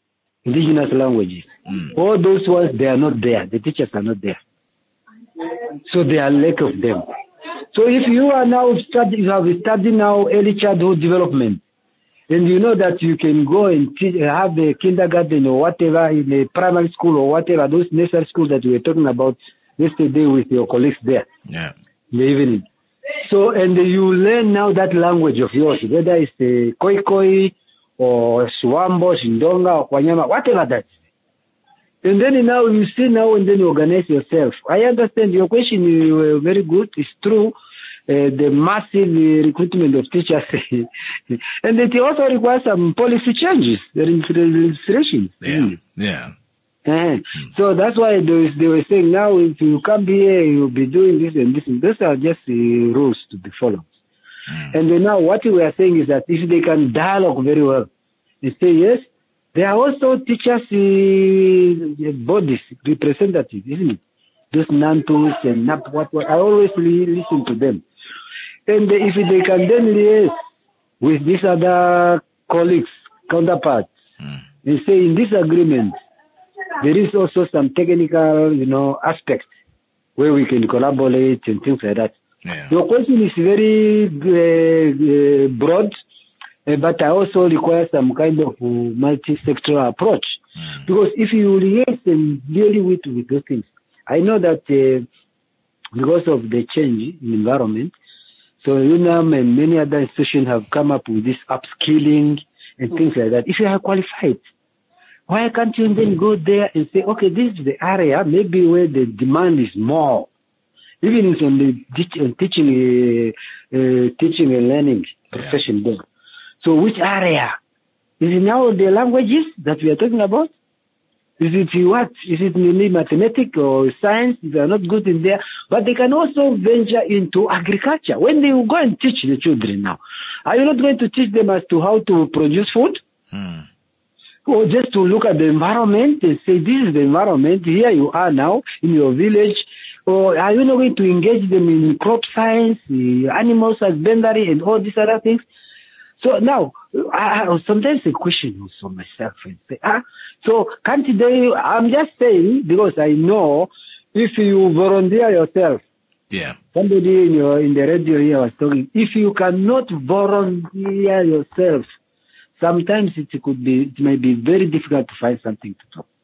All those ones, they are not there. The teachers are not there. So there are lack of them. So if you are now you have studied now early childhood development, and you know that you can go and have a kindergarten or whatever in a primary school or whatever, those nursery schools that we were talking about yesterday with your colleagues there in the evening. So, and you learn now that language of yours, whether it's the Khoikhoi or Swambo, Shindonga, or Kwanyama, whatever that. And then now you see now and then you organize yourself. I understand your question is very good. It's true. The massive recruitment of teachers. And it also requires some policy changes, the legislation. So that's why they were saying now if you come here, you'll be doing this and this. And those are just rules to be followed. And then now what we are saying is that if they can dialogue very well, they say yes, there are also teachers' bodies, representatives, isn't it? Those NANTUs and what. I always listen to them. And if they can then liaise with these other colleagues, counterparts, and say in this agreement, there is also some technical, aspects where we can collaborate and things like that. Your question is very broad, but I also require some kind of multi-sectoral approach. Because if you liaise and deal with those things, I know that because of the change in environment, so UNAM and many other institutions have come up with this upskilling and things like that. If you are qualified, why can't you then go there and say, okay, this is the area maybe where the demand is more, even it's on the teaching and learning profession there. So which area? Is it now the languages that we are talking about? Is it what? Is it mainly mathematics or science? They are not good in there. But they can also venture into agriculture. When they will go and teach the children now, are you not going to teach them as to how to produce food? Or just to look at the environment and say, this is the environment, here you are now in your village? Or are you not going to engage them in crop science, animal husbandry and all these other things? So now, I sometimes a question also myself and say, so can't they, I'm just saying, because I know if you volunteer yourself, somebody in the radio here was talking, if you cannot volunteer yourself, sometimes it may be very difficult to find something to talk.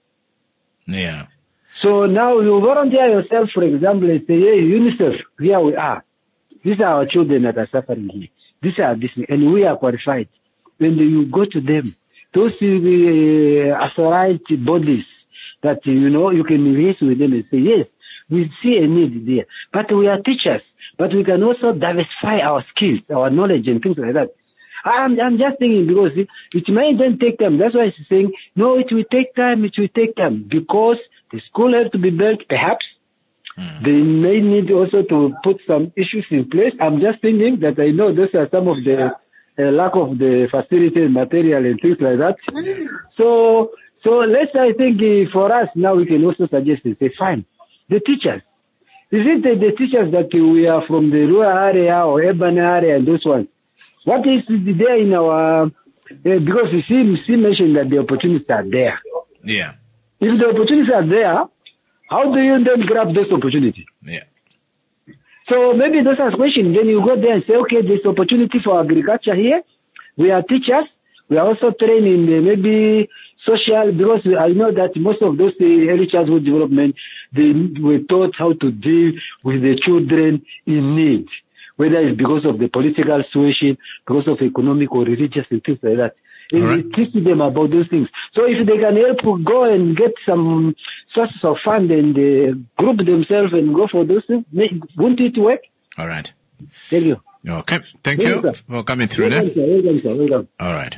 So now you volunteer yourself, for example, and say, hey, UNICEF, here we are. These are our children that are suffering here. These are this, and we are qualified. When you go to them, those authorized bodies that, you can raise with them and say, yes, we see a need there. But we are teachers, but we can also diversify our skills, our knowledge and things like that. I'm just thinking because it may then take time. That's why it's saying, no, it will take time, because the school has to be built, perhaps. They may need also to put some issues in place. I'm just thinking that I know those are some of the lack of the facility and material and things like that. So I think for us now we can also suggest and say, fine, the teachers. Is it the teachers that we are from the rural area or urban area and those ones? What is there in our, because you see mentioned that the opportunities are there. If the opportunities are there, how do you then grab those opportunities? So maybe those are questions. Then you go there and say, okay, there's opportunity for agriculture here. We are teachers. We are also trained in maybe social, because I know that most of those early childhood development, they were taught how to deal with the children in need, whether it's because of the political situation, because of economic or religious and things like that. And teach them about those things. So if they can help go and get some sources of fund and group themselves and go for those things, won't it work? All right. Thank you. Okay. Thank you for coming through there. Welcome. All right.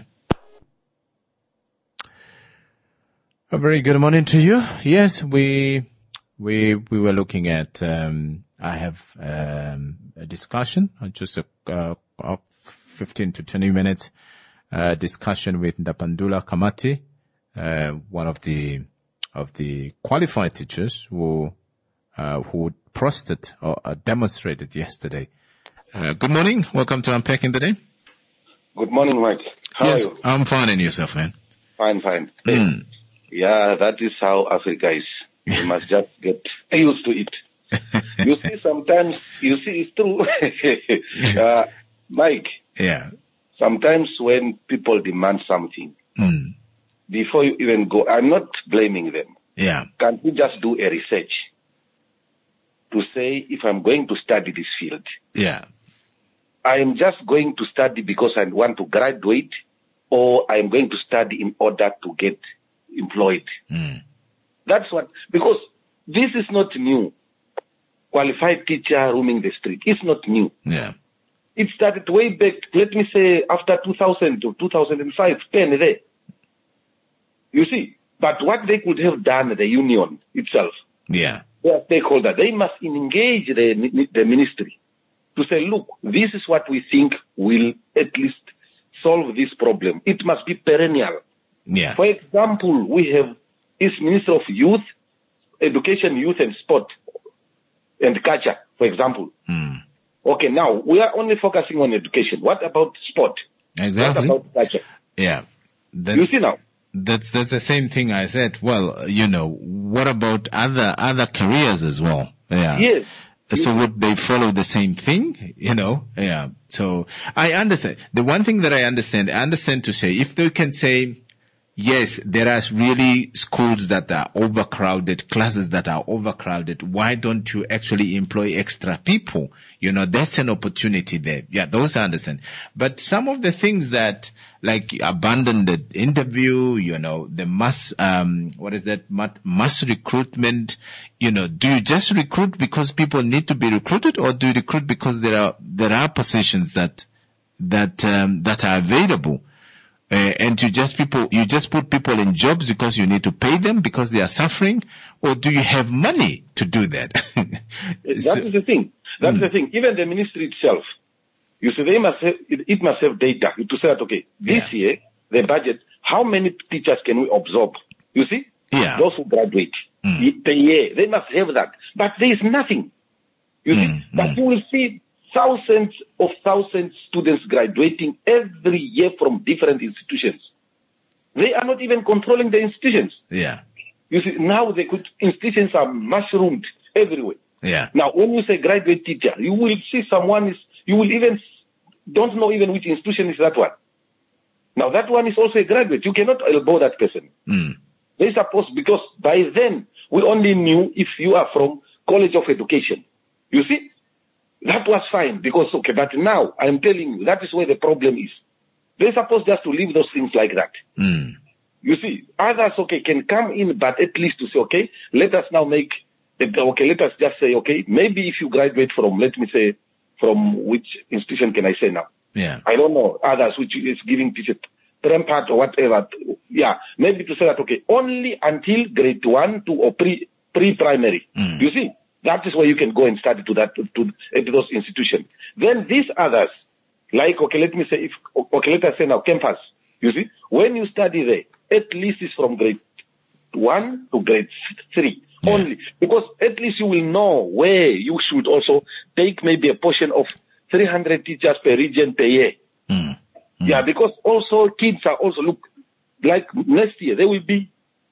A very good morning to you. Yes, we were looking at, I have, a discussion, just a 15 to 20 minutes, discussion with Ndapandula Kamati, one of the qualified teachers who posted or demonstrated yesterday. Good morning. Welcome to Unpacking the Day. Good morning, Mike. How are you? I'm fine, and yourself, man? Fine. Yeah, that is how Africa is. You must just get used to it. You see, sometimes, it's true. Mike. Yeah. Sometimes when people demand something, before you even go, I'm not blaming them. Yeah. Can't we just do a research to say, if I'm going to study this field, yeah, I'm just going to study because I want to graduate, or I'm going to study in order to get employed. That's what, because this is not new. Qualified teacher roaming the street. It's not new. Yeah. It started way back, let me say, after 2000 to 2005, 10 there. You see, but what they could have done, the union itself, yeah, their stakeholder, they must engage the ministry to say, look, this is what we think will at least solve this problem. It must be perennial. Yeah. For example, we have this Minister of Youth, Education, Youth and Sport and Culture, for example. Okay, now we are only focusing on education. What about sport? Exactly. What about culture? Yeah. You see now? That's the same thing I said. Well, what about other careers as well? Yeah. Yes. So would they follow the same thing? Yeah. So I understand. The one thing that I understand to say, if they can say, yes, there are really schools that are overcrowded, classes that are overcrowded. Why don't you actually employ extra people? That's an opportunity there. Yeah, those I understand. But some of the things that, like abandon the interview, the mass, mass recruitment, do you just recruit because people need to be recruited, or do you recruit because there are positions that are available? And you just put people in jobs because you need to pay them because they are suffering, or do you have money to do that? That is the thing. That's the thing. Even the ministry itself, you see, it must have data to say that, okay, this year, the budget, how many teachers can we absorb? You see? Yeah. Those who graduate per year, they must have that. But there is nothing. You see? But you will see thousands of students graduating every year from different institutions. They are not even controlling the institutions. Yeah. You see, now institutions are mushroomed everywhere. Yeah. Now, when you say graduate teacher, you will see you will even don't know even which institution is that one. Now, that one is also a graduate. You cannot elbow that person. They supposed, because by then, we only knew if you are from College of Education. You see? That was fine because, okay, but now I'm telling you, that is where the problem is. They're supposed just to leave those things like that. You see, others, okay, can come in, but at least to say, okay, let us now let us just say, okay, maybe if you graduate from, let me say, from which institution can I say now? Yeah. I don't know, others which is giving teachers Prempart or whatever. Yeah, maybe to say that, okay, only until grade 1, 2 or pre-primary. You see? That is where you can go and study to those institutions. Then these others, like, okay, let us say now campus. You see, when you study there, at least it's from grade 1 to grade 3 only, because at least you will know where you should also take maybe a portion of 300 teachers per region per year. Yeah, because also kids are also like next year there will be.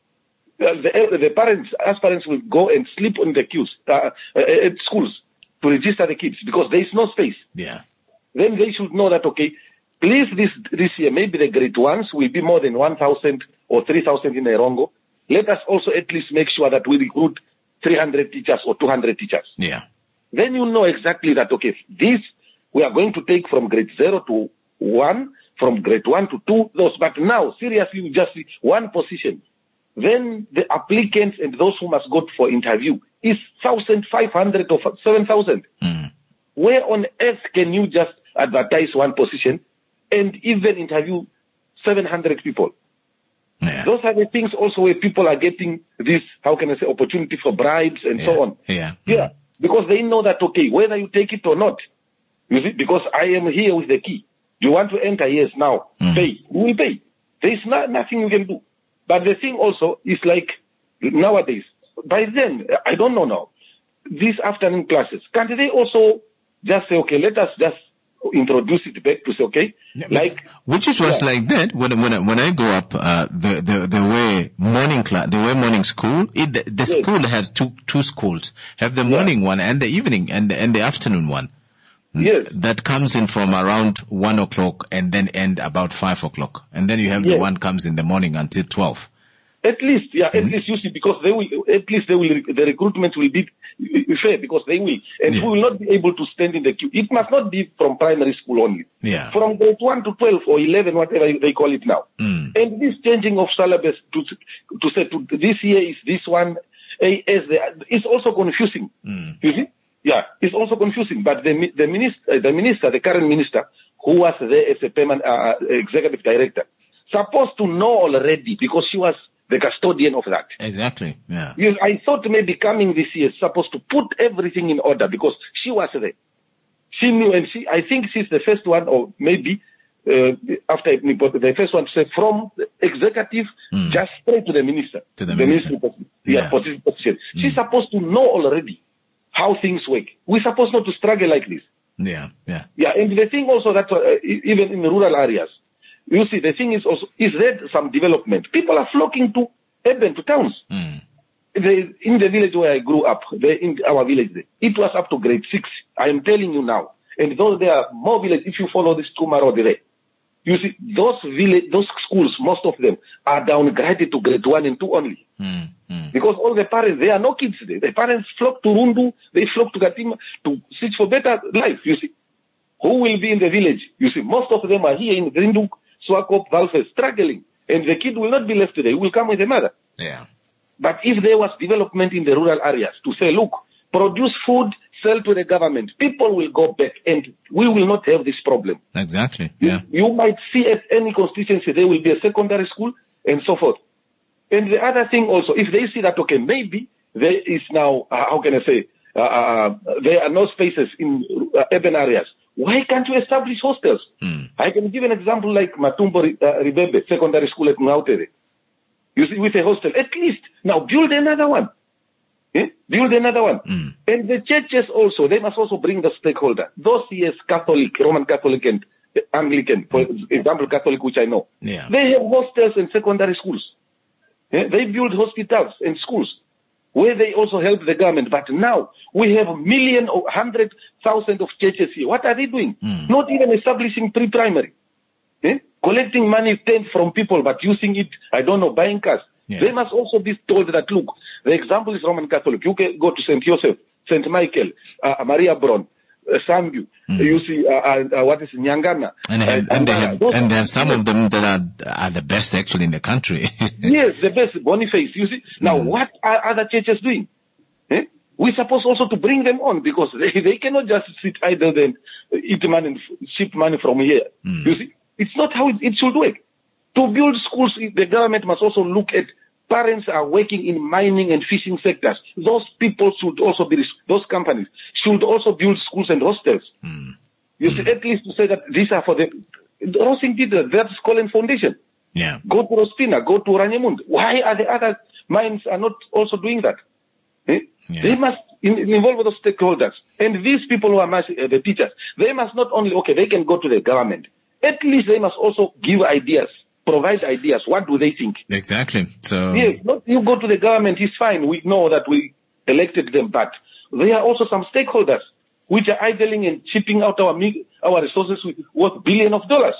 The parents, as parents, will go and sleep on the queues at schools to register the kids because there is no space. Yeah. Then they should know that, okay, please this year, maybe the grade 1s will be more than 1,000 or 3,000 in Erongo. Let us also at least make sure that we recruit 300 teachers or 200 teachers. Yeah. Then you know exactly that, okay, this we are going to take from grade 0 to 1, from grade 1 to 2, those. But now, seriously, you just see one position. Then the applicants and those who must go for interview is 1,500 or 7,000. Where on earth can you just advertise one position and even interview 700 people? Yeah. Those are the things also where people are getting this, how can I say, opportunity for bribes and so on. Yeah. Yeah. Because they know that, okay, whether you take it or not, you see, because I am here with the key. You want to enter? Yes, now. Pay. You will pay. There is nothing you can do. But the thing also is like nowadays, by then, I don't know now, these afternoon classes, can't they also just say, okay, let us just introduce it back to say, okay, which is what's like that when I go up, the way morning school, the school has two schools, have the morning one and the evening and the afternoon one. Yes. That comes in from around 1 o'clock and then end about 5 o'clock. And then you have the one comes in the morning until 12. At least, at least you see, because the recruitment will be fair, because they will. And we will not be able to stand in the queue. It must not be from primary school only. Yeah. From grade 1 to 12 or 11, whatever they call it now. And this changing of syllabus to say to this year is this one, it's also confusing. You see? Yeah, it's also confusing. But the minister, the current minister, who was there as a permanent executive director, supposed to know already, because she was the custodian of that. Exactly. Yeah. Yes, I thought maybe coming this year supposed to put everything in order, because she was there. She knew, and I think she's the first one, or maybe after the first one to say from the executive just straight to the minister. To the minister. Position. She's supposed to know already how things work. We're supposed not to struggle like this. Yeah. And the thing also that even in rural areas, you see, the thing is also, is there some development? People are flocking to urban, to towns. In the village where I grew up, in our village, it was up to grade 6. I am telling you now. And though there are more villages, if you follow this Tuma road there, you see, those schools, most of them are downgraded to grade 1 and 2 only. Because all the parents, there are no kids there. The parents flock to Rundu, they flock to Gatima to search for better life, you see. Who will be in the village? You see, most of them are here in Grinduk, Swakop, Valfe, struggling. And the kid will not be left there. He will come with the mother. Yeah. But if there was development in the rural areas to say, look, produce food, sell to the government, people will go back and we will not have this problem. Exactly. Yeah. You might see at any constituency there will be a secondary school and so forth. And the other thing also, if they see that, okay, maybe there is now, how can I say, there are no spaces in urban areas, why can't you establish hostels? I can give an example like Matumbo Ribebe Secondary School at Ngautere. You see, with a hostel, at least now build another one. Build another one. And the churches also, they must also bring the stakeholder. Those yes, Catholic, Roman Catholic and Anglican, for example, Catholic, which I know. Yeah. They have hostels and secondary schools. They build hospitals and schools where they also help the government. But now we have 1 million or 100,000 of churches here. What are they doing? Not even establishing pre-primary. Collecting money from people, but using it, I don't know, buying cars. Yeah. They must also be told that, look, the example is Roman Catholic. You can go to St. Joseph, St. Michael, Maria Bron, Sambu. You see, what is Nyangana? And they have some of them that are the best actually in the country. Yes, the best. Boniface, you see. Now, what are other churches doing? We're supposed also to bring them on, because they cannot just sit idle and eat money and ship money from here. You see, it's not how it should work. To build schools, the government must also look at parents are working in mining and fishing sectors. Those people should also be, those companies should also build schools and hostels. You see, at least to say that these are for the, Rosing did that, that's Colin Foundation. Yeah. Go to Rospina, go to Ranyamund. Why are the other mines are not also doing that? Yeah. They must involve those stakeholders. And these people who are the teachers, they must not only, okay, they can go to the government. At least they must also give ideas. Provide ideas. What do they think? Exactly. So yes, not you go to the government, it's fine. We know that we elected them, but there are also some stakeholders which are idling and chipping out our resources worth billions of dollars.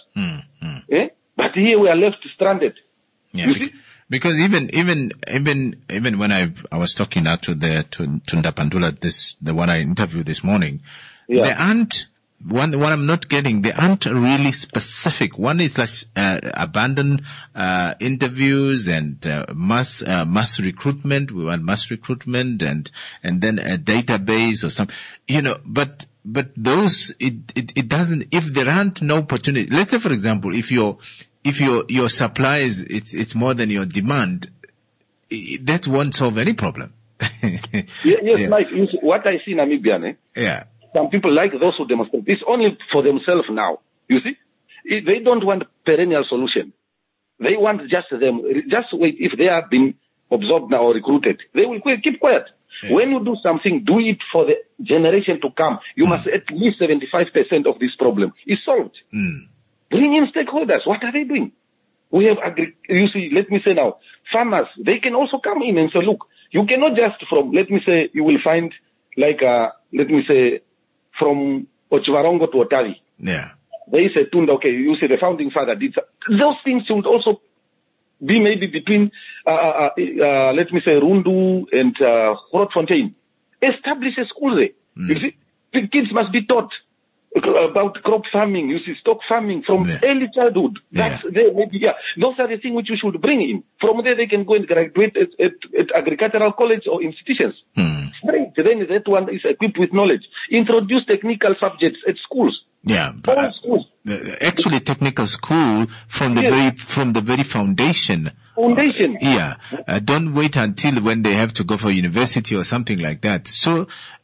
But here we are left stranded. Yeah, you see? Because even when I was talking now to Tunda Pandula, the one I interviewed this morning, there aren't. One I'm not getting, they aren't really specific. One is like, abandoned, interviews and, mass recruitment. We want mass recruitment and then a database or something, but those, it doesn't, if there aren't no opportunity, let's say for example, if your supply is, it's more than your demand, that won't solve any problem. Yes, Mike, what I see in Namibia, Yeah. Some people like those who demonstrate. It's only for themselves now. You see? They don't want perennial solution. They want just them. Just wait. If they are being absorbed now or recruited, they will keep quiet. When you do something, do it for the generation to come. You must at least 75% of this problem is solved. Bring in stakeholders. What are they doing? We have you see, let me say now, farmers, they can also come in and say, look, you cannot just from, let me say, you will find like, let me say, from Ochivarongo to Otavi. Yeah. There is a tunda, okay, you see the founding father did, those things should also be maybe between, let me say, Rundu and Grootfontein. Establish a school there. You see, the kids must be taught about crop farming, you see, stock farming from early childhood. That's there, maybe, those are the things which you should bring in. From there, they can go and graduate at agricultural college or institutions. Straight. Then that one is equipped with knowledge. Introduce technical subjects at schools. Yeah, but actually, technical school from the very foundation. Don't wait until when they have to go for university or something like that. So,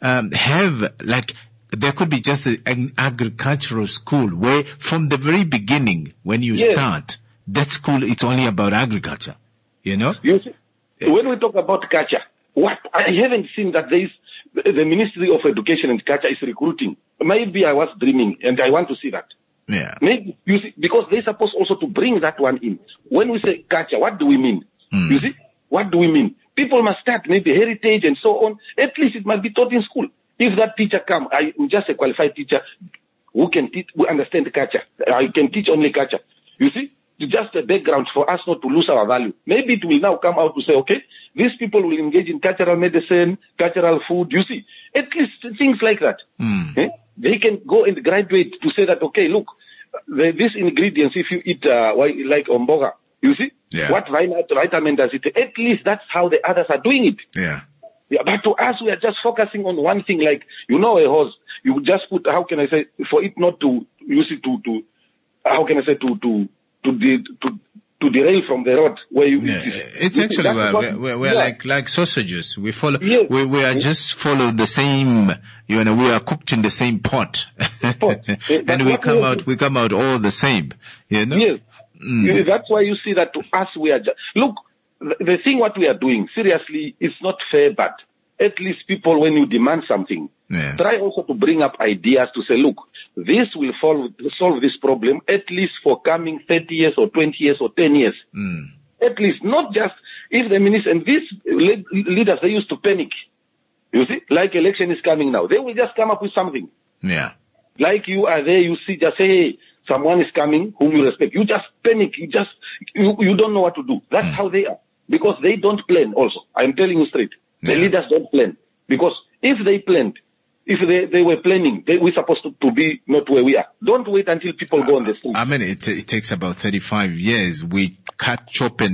there could be just an agricultural school where from the very beginning, when you start, that school, it's only about agriculture, you know? You see, when we talk about culture, what I haven't seen that there is, the Ministry of Education and Culture is recruiting. Maybe I was dreaming and I want to see that. Yeah. Maybe, you see, because they're supposed also to bring that one in. When we say culture, what do we mean? You see, what do we mean? People must start maybe heritage and so on. At least it must be taught in school. If that teacher come, I'm just a qualified teacher who can teach, who understand culture. I can teach only culture. You see, it's just a background for us not to lose our value. Maybe it will now come out to say, okay, these people will engage in cultural medicine, cultural food. You see, at least things like that. They can go and graduate to say that, okay, look, these ingredients, if you eat like omboga, you see, what vitamin does it? At least that's how the others are doing it. Yeah, but to us, we are just focusing on one thing, like, you know, a horse, you just put, how can I say, for it not to, use it to how can I say, to derail from the road where you. It's actually we're like sausages. We follow. We are just follow the same. You know, we are cooked in the same pot, and we come out all the same. You know. Yes. That's why you see that to us we are just look. The thing what we are doing seriously is not fair, but at least people, when you demand something, try also to bring up ideas to say, look, this will solve this problem at least for coming 30 years or 20 years or 10 years. At least, not just if the minister, and these leaders, they used to panic. You see, like election is coming now. They will just come up with something. Yeah. Like you are there, you see, just say, hey, someone is coming whom you respect. You just panic. You don't know what to do. That's how they are. Because they don't plan also. I'm telling you straight. The leaders don't plan. Because if they planned, if they were planning, we're supposed to be not where we are. Don't wait until people go on the street. I mean, it takes about 35 years. We cut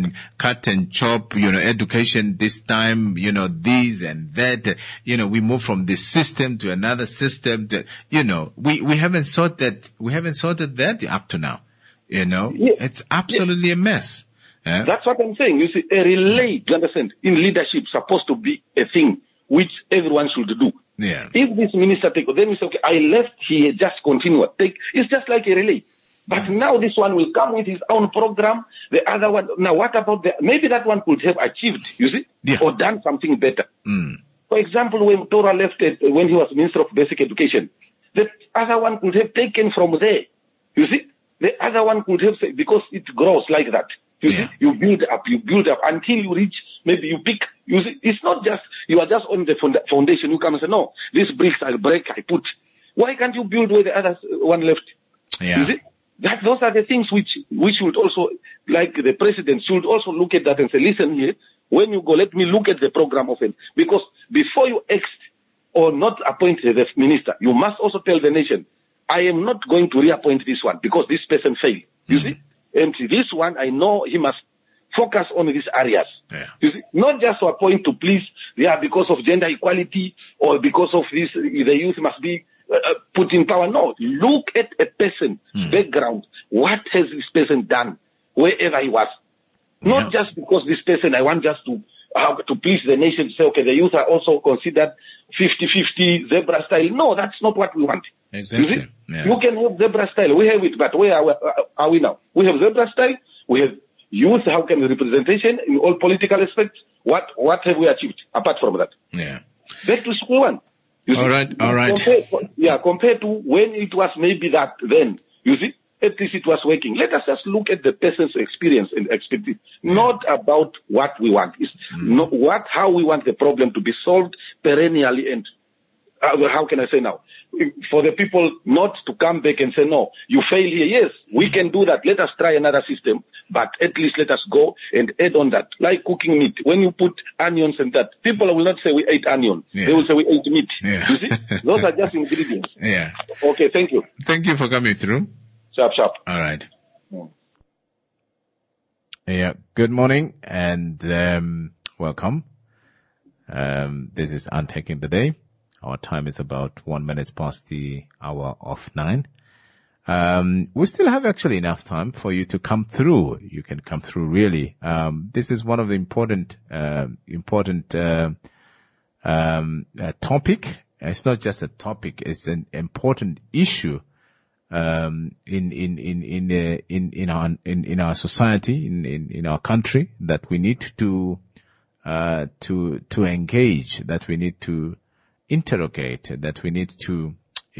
and chop, you know, education this time, you know, this and that. You know, we move from this system to another system to, you know, we haven't sorted that up to now. You know, it's absolutely a mess. That's what I'm saying. You see, a relay, you understand, in leadership supposed to be a thing which everyone should do. Yeah. If this minister then we say, okay, I left here, just continue. It's just like a relay. But now this one will come with his own program. The other one, now what about maybe that one could have achieved, you see, or done something better. For example, when Tora left when he was Minister of Basic Education, the other one could have taken from there. You see, the other one could have said, because it grows like that. You see, you build up until you reach, maybe you pick. You see, it's not just, you are just on the foundation. You come and say, no, these bricks I'll break, I put. Why can't you build where the other one left? Yeah. You see, those are the things which should also, like the president should also look at that and say, listen here, when you go, let me look at the program of it. Because before you ex or not appoint the minister, you must also tell the nation, I am not going to reappoint this one because this person failed. You see? And this one, I know he must focus on these areas. You see, not just to appoint to please, because of gender equality or because of this, the youth must be put in power. No, look at a person, background. What has this person done wherever he was? Not just because this person, I want just to please the nation to say, okay, the youth are also considered 50-50 zebra style. No, that's not what we want. Exactly. You can have zebra style. We have it, but where are we now? We have zebra style. We have Youth, how can we representation in all political aspects? What have we achieved apart from that? Yeah. Back to square one. You see? All right. Compared to when it was maybe that then, you see, at least it was working. Let us just look at the person's experience and expertise, not about what we want. It's not how we want the problem to be solved perennially and how can I say now? For the people not to come back and say, no, you fail here. Yes, we can do that. Let us try another system, but at least let us go and add on that. Like cooking meat. When you put onions and that, people will not say we ate onion. Yeah. They will say we ate meat. Yeah. You see? Those are just ingredients. Yeah. Okay, thank you. Thank you for coming through. Sharp. All right. Yeah. Good morning and welcome. This is Untaking the Day. Our time is about 1 minute past the hour of 9. We still have actually enough time for you to come through. You can come through really. This is one of the important topic. It's not just a topic. It's an important issue, in our society, in our country, that we need to engage, that we need to interrogate, that we need to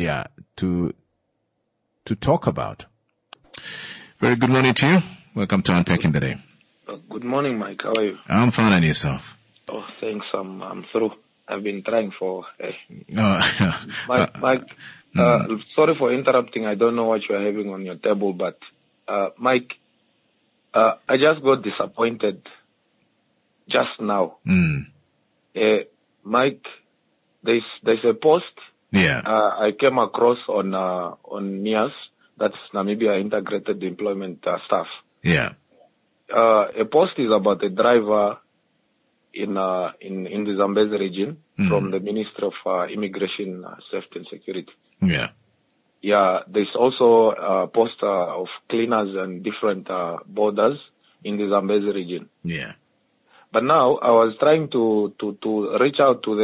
talk about. Very good morning to you. Welcome to Unpacking the Day. Good morning, Mike. How are you? I'm fine, and yourself? Oh, thanks. I'm through. I've been trying for. Mike, sorry for interrupting. I don't know what you are having on your table, but Mike, I just got disappointed just now. Mike, there's a post. Yeah. I came across on NIAS, that's Namibia Integrated Employment Staff. Yeah. A post is about a driver in the Zambezi region from the Ministry of Immigration, Safety and Security. Yeah. Yeah. There's also a post of cleaners and different borders in the Zambezi region. Yeah. But now I was trying to reach out to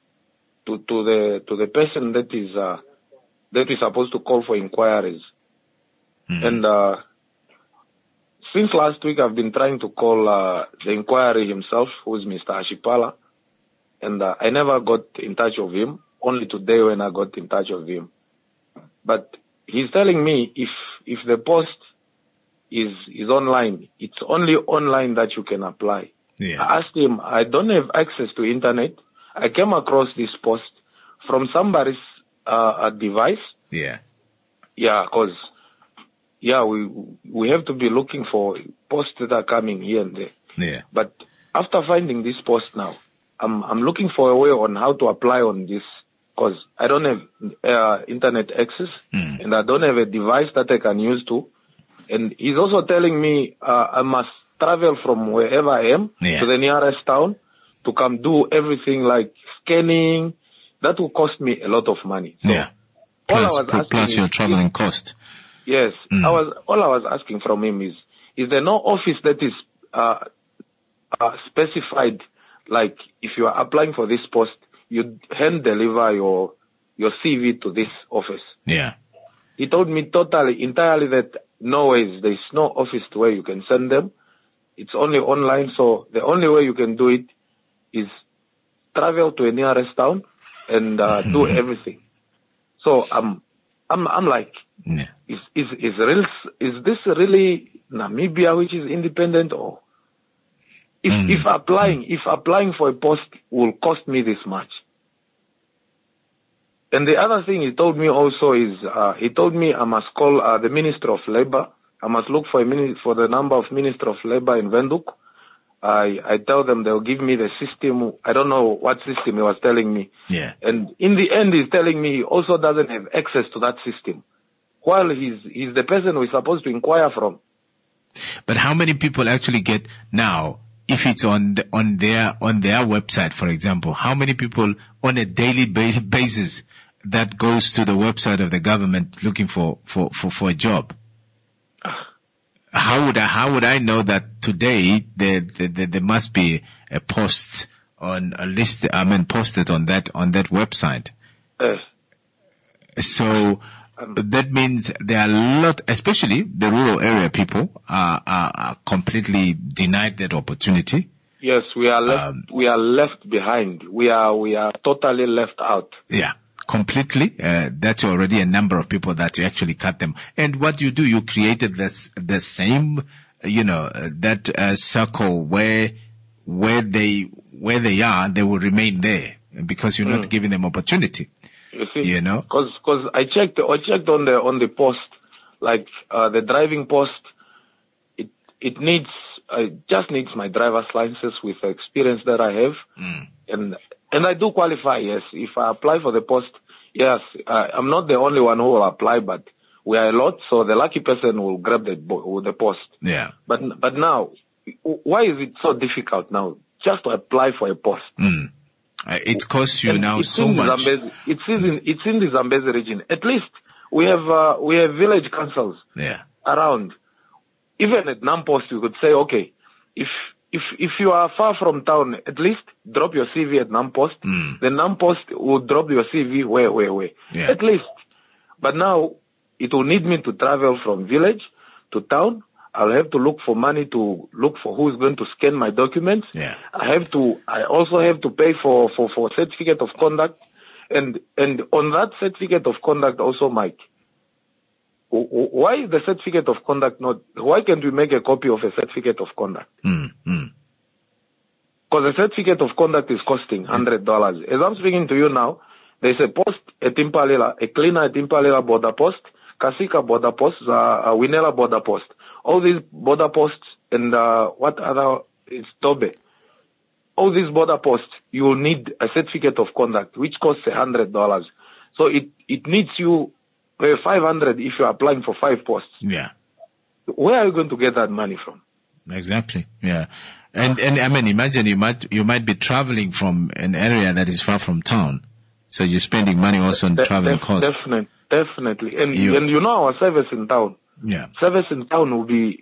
the person that is supposed to call for inquiries. And since last week I've been trying to call the inquiry himself, who is Mr. Ashipala, and I never got in touch with him. Only today when I got in touch with him. But he's telling me if the post is online, it's only online that you can apply. Yeah. I asked him, I don't have access to internet. I came across this post from somebody's device. Yeah. Yeah, because we have to be looking for posts that are coming here and there. Yeah. But after finding this post now, I'm looking for a way on how to apply on this, because I don't have internet access and I don't have a device that I can use to. And he's also telling me I must travel from wherever I am to the nearest town to come do everything like scanning. That will cost me a lot of money. So Plus your traveling cost. Yes. All I was asking from him is there no office that is specified, like if you are applying for this post, you hand deliver your CV to this office? Yeah. He told me entirely that no ways, there's no office to where you can send them. It's only online, so the only way you can do it is travel to a nearest town and do everything. So I'm like, is this really Namibia which is independent, or if applying for a post will cost me this much? And the other thing he told me also is he told me I must call the Minister of Labor. I must look for the number of Minister of Labor in Windhoek. I tell them they'll give me the system. I don't know what system he was telling me. Yeah. And in the end, he's telling me he also doesn't have access to that system, while he's the person who is supposed to inquire from. But how many people actually get now? If it's on their website, for example, how many people on a daily basis that goes to the website of the government looking for a job? How would I know that today there must be a post on a list? Posted on that website. Yes. So that means there are a lot, especially the rural area people are completely denied that opportunity. Yes, we are left behind. We are totally left out. Yeah. Completely. That's already a number of people that you actually cut them. And what you do, you created the same, that circle where they are, they will remain there because you're not giving them opportunity. You see, because I checked on the post, like the driving post, it just needs my driver's license with the experience that I have, and I do qualify. Yes, if I apply for the post, yes, I'm not the only one who will apply, but we are a lot, so the lucky person will grab the post. Yeah. But now, why is it so difficult now just to apply for a post? It costs you now so much. It's in the Zambezi region. At least we have village councils around. Even at Nampost, you could say, okay, if you are far from town, at least drop your CV at Nampost. Then Nampost will drop your CV where. Yeah. At least. But now it will need me to travel from village to town. I'll have to look for money to look for who is going to scan my documents. Yeah. I also have to pay for certificate of conduct. And on that certificate of conduct also, Mike, why is the certificate of conduct why can't we make a copy of a certificate of conduct? Because the certificate of conduct is costing $100. As I'm speaking to you now, there's a post at Impalila, a cleaner at Impalila border post, Kasika border post, Winela border post. All these border posts and it's Tobe. All these border posts, you will need a certificate of conduct, which costs $100. So it needs you 500 if you're applying for 5 posts. Yeah. Where are you going to get that money from? Exactly. Yeah. And I mean, imagine you might be traveling from an area that is far from town. So you're spending money also on traveling costs. Definitely. And you know our service in town. Yeah. Service in town will be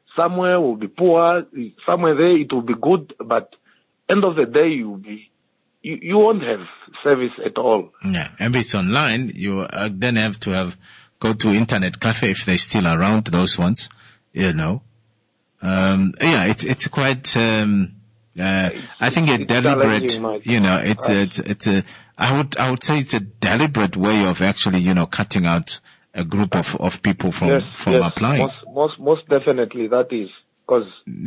poor, somewhere there it will be good, but end of the day you won't have service at all. Yeah. And if it's online, you then have to go to internet cafe if they're still around, those ones, it's quite, I think a deliberate, I would say it's a deliberate way of actually, cutting out a group of people from applying. Most definitely that is, because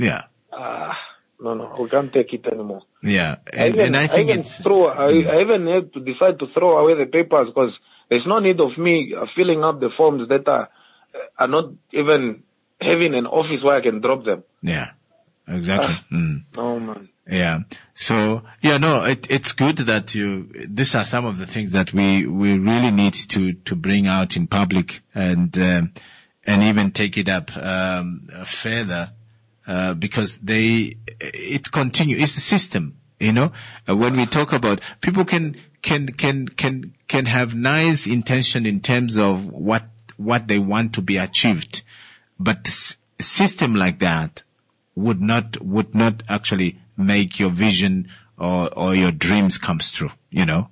no, we can't take it anymore. Yeah, I even had to decide to throw away the papers because there's no need of me filling up the forms that are not even having an office where I can drop them. Yeah, exactly. Oh man. Yeah. So, it's good that these are some of the things that we really need to bring out in public and even take it up, further, because it continues. It's the system, when we talk about people can have nice intention in terms of what they want to be achieved, but system like that would not actually make your vision or your dreams comes true, Yeah.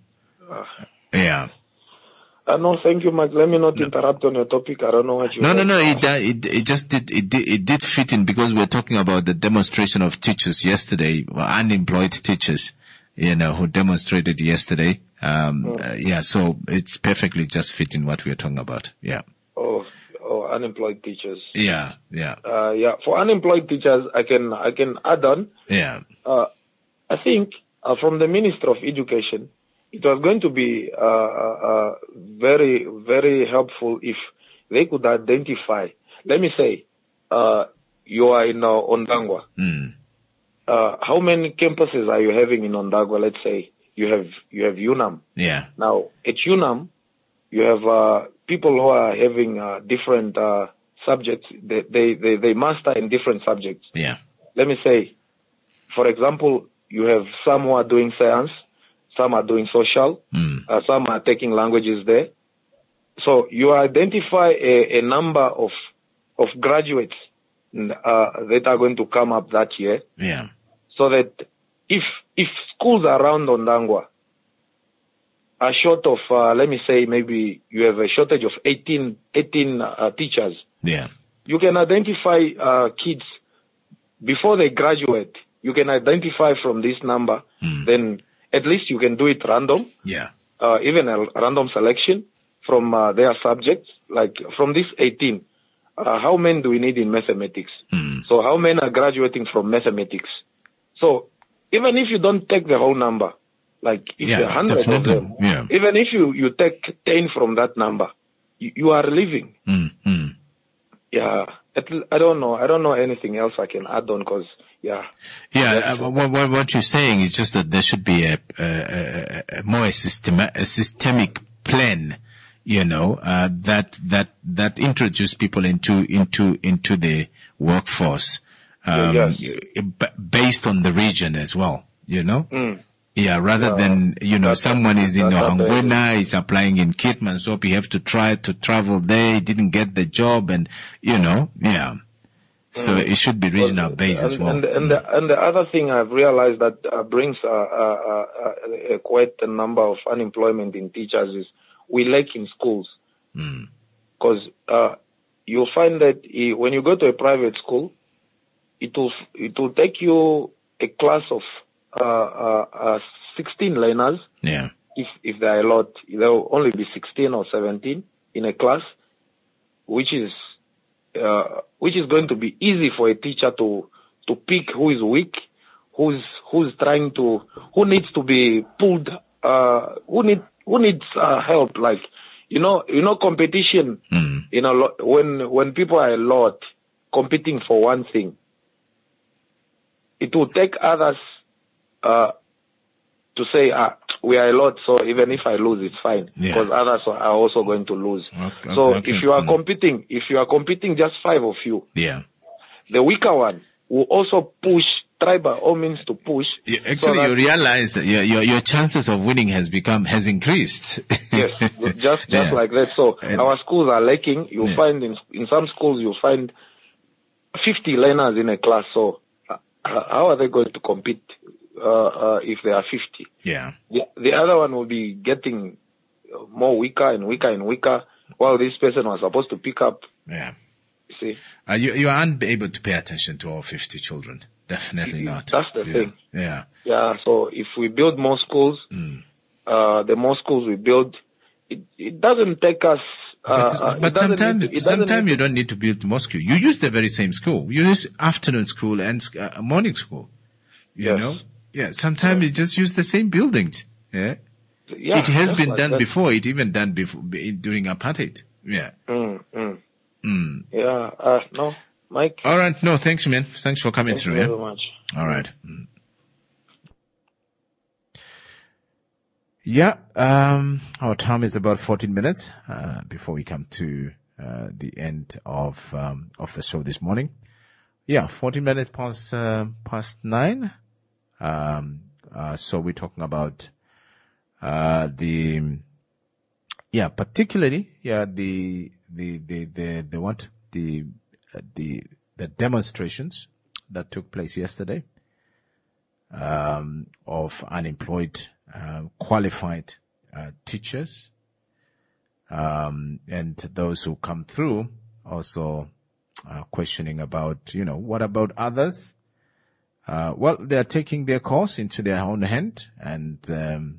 No, thank you, Mike. Let me not interrupt on your topic. I don't know what you. No. It just did fit in because we're talking about the demonstration of teachers yesterday, unemployed teachers, who demonstrated yesterday. So it's perfectly just fit in what we're talking about. Yeah. Oh, unemployed teachers. Yeah. For unemployed teachers, I can add on. Yeah. I think from the Minister of Education, it was going to be very, very helpful if they could identify. Let me say, you are in Ondangwa. How many campuses are you having in Ondangwa? Let's say you have UNAM. Yeah. Now at UNAM, you have people who are having different subjects. They master in different subjects. Yeah. Let me say, for example, you have some who are doing science, some are doing social, some are taking languages there. So you identify a number of graduates that are going to come up that year. Yeah. So that if schools around Ondangwa are short of, let me say, maybe you have a shortage of 18 teachers. Yeah. You can identify kids before they graduate. You can identify from this number. Then at least you can do it random. Yeah. Even a random selection from their subjects. Like from this 18, how many do we need in mathematics? So how many are graduating from mathematics? So even if you don't take the whole number, like if there are 100 of them, even if you take 10 from that number, you are leaving. Yeah, I don't know anything else I can add on because, what you're saying is just that there should be a more systemic plan, that introduce people into the workforce, based on the region as well, Yeah, rather than, someone is in Hangwena, is applying in Keetmanshoop, you have to try to travel there, didn't get the job, and, So it should be regional based as well. And the other thing I've realized that brings quite a number of unemployment in teachers is we lack in schools. Because you'll find that when you go to a private school, it will take you a class of 16 learners. Yeah. If there are a lot, there will only be 16 or 17 in a class, which is going to be easy for a teacher to pick who is weak, who needs to be pulled, who needs help. Like, competition. When people are a lot competing for one thing, it will take others to say, we are a lot, so even if I lose, it's fine, because others are also going to lose. Okay, so exactly. If you are competing just 5 of you, the weaker one will also try by all means to push. Actually, so you realize that your chances of winning has increased. Yes, just like that. So our schools are lacking. You'll find in some schools, you'll find 50 learners in a class. So how are they going to compete if there are 50? Yeah. The other one will be getting more weaker and weaker and weaker, while this person was supposed to pick up. Yeah. You see? You aren't able to pay attention to all 50 children. Definitely not. That's the thing. Yeah. Yeah. So if we build more schools, the more schools we build, it doesn't take us. But sometimes you don't need to build more school. You use the very same school. You use afternoon school and morning school. You know? Yeah. Sometimes you just use the same buildings. Yeah. It has been done before. It even done before during apartheid. Yeah. Yeah. No, Mike. All right. No, thanks, man. Thanks for coming through. Thank you very much. All right. Yeah. Our time is about 14 minutes, before we come to, the end of the show this morning. Yeah. 14 minutes past 9. So we're talking about, particularly, the demonstrations that took place yesterday, of unemployed, qualified, teachers, and those who come through also, questioning about, what about others? Well, they're taking their course into their own hand and,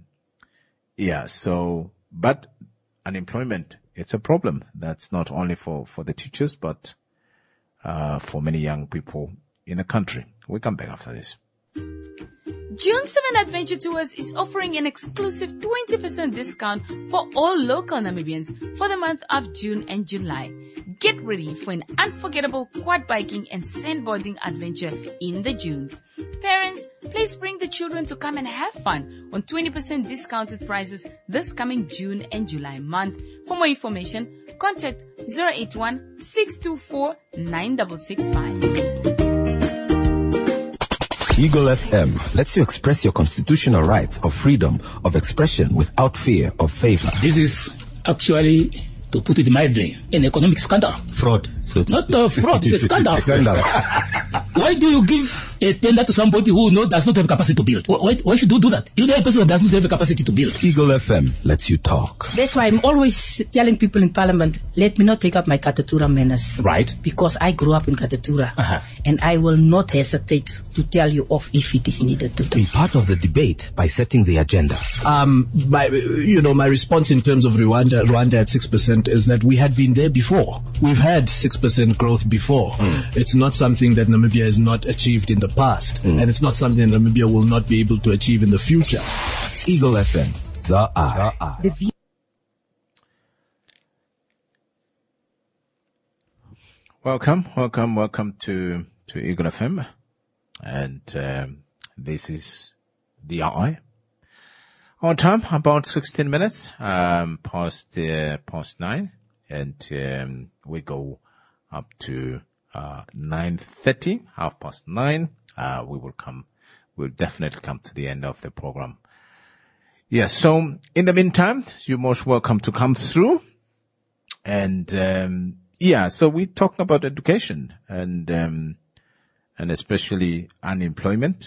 but unemployment, it's a problem. That's not only for the teachers, but, for many young people in the country. We'll come back after this. June 7 Adventure Tours is offering an exclusive 20% discount for all local Namibians for the month of June and July. Get ready for an unforgettable quad biking and sandboarding adventure in the Dunes. Parents, please bring the children to come and have fun on 20% discounted prices this coming June and July month. For more information, contact 081 624 9665. Eagle FM lets you express your constitutional rights of freedom of expression without fear of favor. This is actually, to put it mildly, an economic scandal. Fraud. Not fraud, it's a scandal. Why do you give a tender to somebody who does not have capacity to build. Why should you do that? You know, a person who doesn't have a capacity to build. Eagle FM lets you talk. That's why I'm always telling people in Parliament, let me not take up my Katatura manners. Right. Because I grew up in Katatura. And I will not hesitate to tell you off if it is needed to do. Be part of the debate by setting the agenda. My response in terms of Rwanda at 6% is that we had been there before. We've had 6% growth before. It's not something that Namibia has not achieved in the past. And it's not something that Namibia will not be able to achieve in the future. Eagle FM, the eye. Welcome to Eagle FM. And this is the eye. On time, about 16 minutes past 9, and we go up to 9:30, 9:30. We'll definitely come to the end of the program. Yes. So in the meantime, you're most welcome to come through, and so we're talking about education and especially unemployment.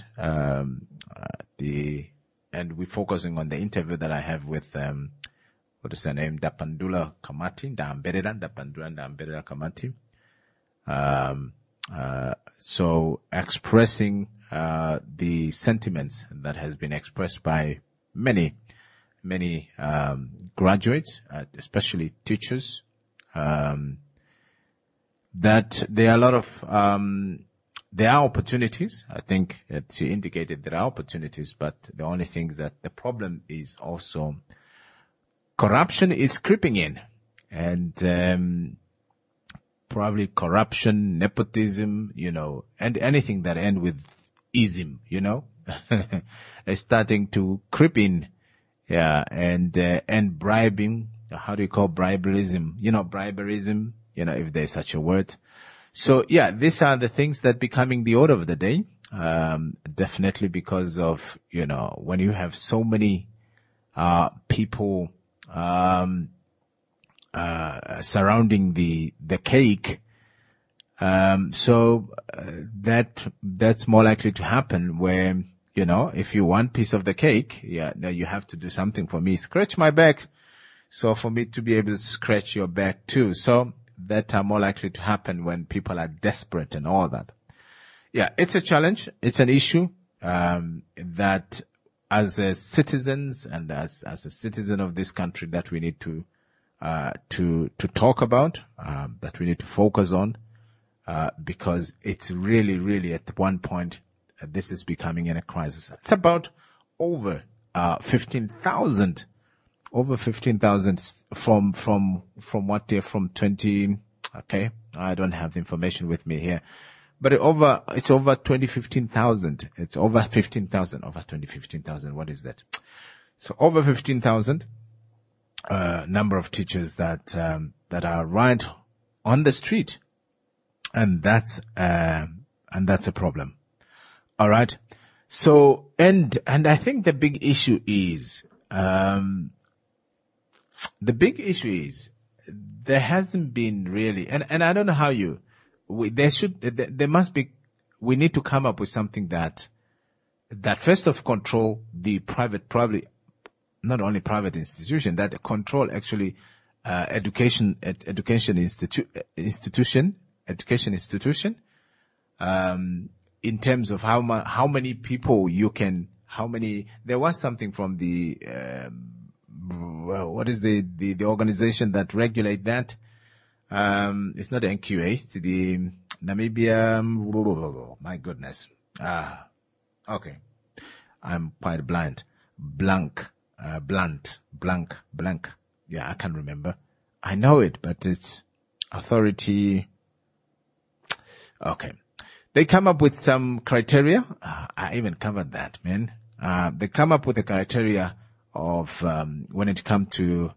And we're focusing on the interview that I have with, what is her name? Dapandula Kamati, Dapandula Kamati. So expressing, the sentiments that has been expressed by many, graduates, especially teachers, that there are a lot of, there are opportunities. I think it's indicated there are opportunities, but the only thing is that the problem is also corruption is creeping in, and probably corruption, nepotism, and anything that end with ism, is starting to creep in. Yeah, and bribing. How do you call briberism? Briberism. If there's such a word. So yeah, these are the things that becoming the order of the day. Definitely because of, when you have so many, people, surrounding the cake. So, that's more likely to happen where, if you want piece of the cake, now you have to do something for me. Scratch my back. So for me to be able to scratch your back too. So, that are more likely to happen when people are desperate and all that. Yeah, it's a challenge. It's an issue, that as a citizens and as a citizen of this country that we need to talk about, that we need to focus on, because it's really at one point, this is becoming in a crisis. It's about over 15,000 from what year? From 20, okay. I don't have the information with me here, but it's over 15,000. It's over 15,000, over 15,000. What is that? So over 15,000, number of teachers that are right on the street. And that's a problem. All right. So, and I think the big issue is, there hasn't been really, and I don't know how we need to come up with something that first of control the private, probably not only private institution, that control actually, education institution, in terms of how many people there was something from the, what is the organization that regulate that? It's not NQA, it's the Namibia, my goodness. Okay. I'm quite blank. Yeah, I can't remember. I know it, but it's authority. Okay. They come up with some criteria. I even covered that, man. They come up with a criteria of, when it comes to,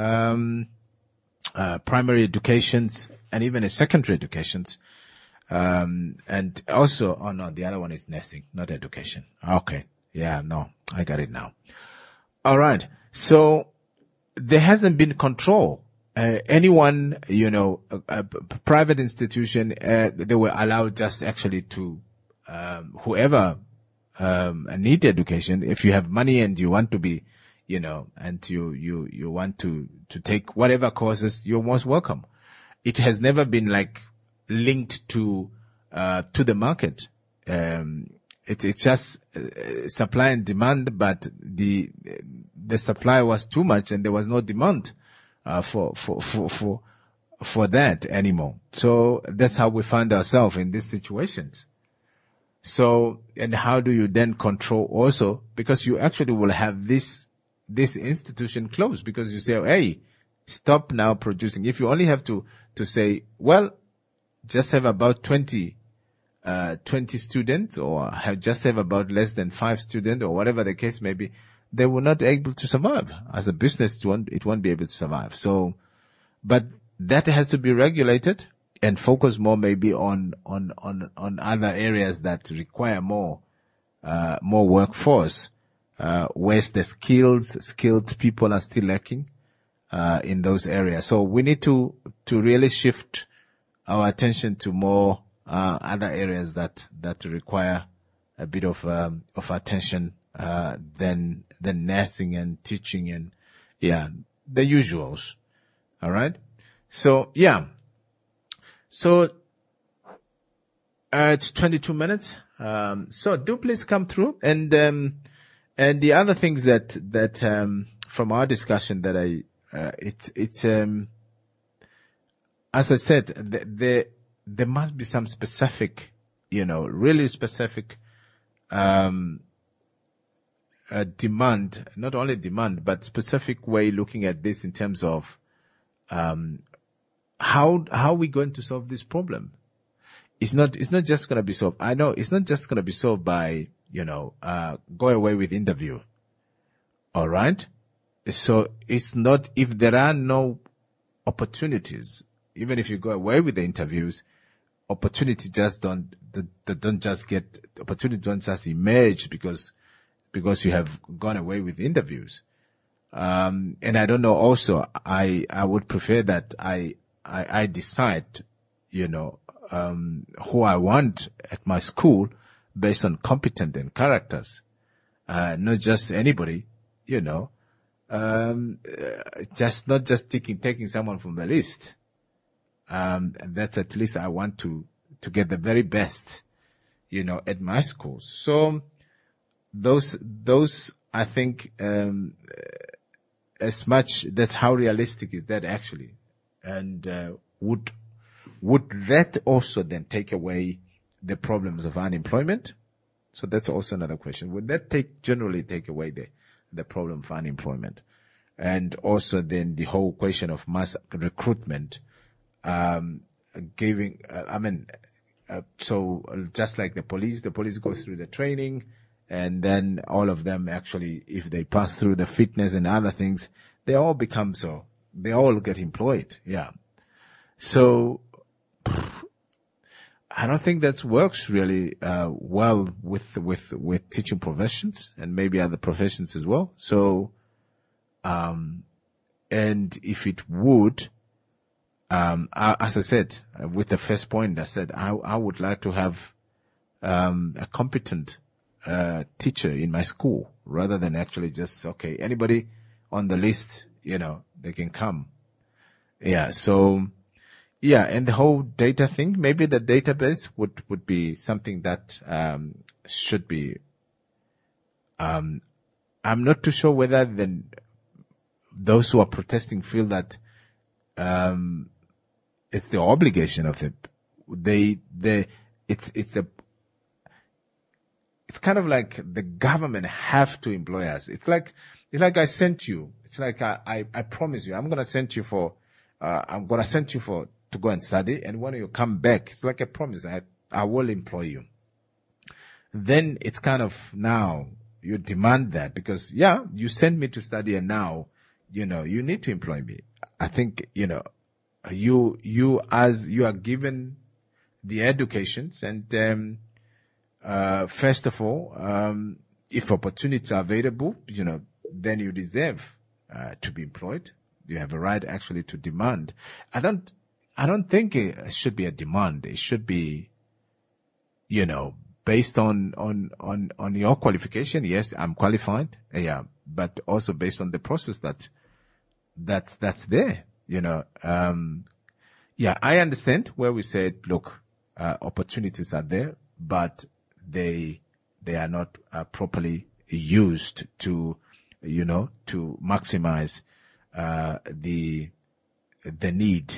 primary educations and even a secondary educations. And also, oh no, the other one is nursing, not education. Okay. Yeah, no, I got it now. All right. So there hasn't been control. Anyone, private institution, they were allowed just actually to, whoever, need education, if you have money and you want to be, and you want to take whatever courses, you're most welcome. It has never been like linked to the market. It's just supply and demand, but the supply was too much and there was no demand for that anymore. So that's how we find ourselves in these situations. So, and how do you then control also, because you actually will have this institution closed, because you say, hey, stop now producing. If you only have to say, well, just have about 20 students, or just have about less than 5 students, or whatever the case may be, they will not be able to survive. As a business, it won't be able to survive. So, but that has to be regulated and focus more maybe on other areas that require more workforce, whereas the skilled people are still lacking, in those areas. So we need to really shift our attention to more, other areas that require a bit of attention, than nursing and teaching and, the usuals. All right. So, So, it's 22 minutes. So do please come through. And the other things that from our discussion that as I said, there must be some specific, really specific, demand, not only demand, but specific way looking at this in terms of, how are we going to solve this problem? It's not just going to be solved. I know it's not just going to be solved by, go away with interview. All right. So it's not, if there are no opportunities, even if you go away with the interviews, opportunity just don't just emerge because you have gone away with interviews. And I don't know also, I would prefer that I decide, who I want at my school based on competence and characters, not just anybody, just not just taking someone from the list. That's at least I want to get the very best, at my schools. So those I think, as much, that's how realistic is that actually. And, would that also then take away the problems of unemployment? So that's also another question. Would that generally take away the problem of unemployment? And also then the whole question of mass recruitment, so just like the police goes through the training, and then all of them actually, if they pass through the fitness and other things, they all get employed. Yeah. So I don't think that works really, well with teaching professions and maybe other professions as well. So, and if it would, as I said, with the first point, I said, I would like to have, a competent, teacher in my school rather than actually just, okay, anybody on the list, they can come. Yeah. So, and the whole data thing, maybe the database would be something that, should be, I'm not too sure whether those who are protesting feel that, it's the obligation of it's kind of like the government have to employ us. It's like I sent you. It's like I promise you, I'm going to send you to go and study. And when you come back, it's like a promise. I will employ you. Then it's kind of now you demand that because, you sent me to study and now, you need to employ me. I think, you are given the educations and, first of all, if opportunities are available, then you deserve, to be employed. You have a right actually to demand. I don't think it should be a demand. It should be, based on your qualification, yes, I'm qualified. Yeah. But also based on the process that's there, yeah, I understand where we said, look, opportunities are there, but they are not properly used to maximize the need.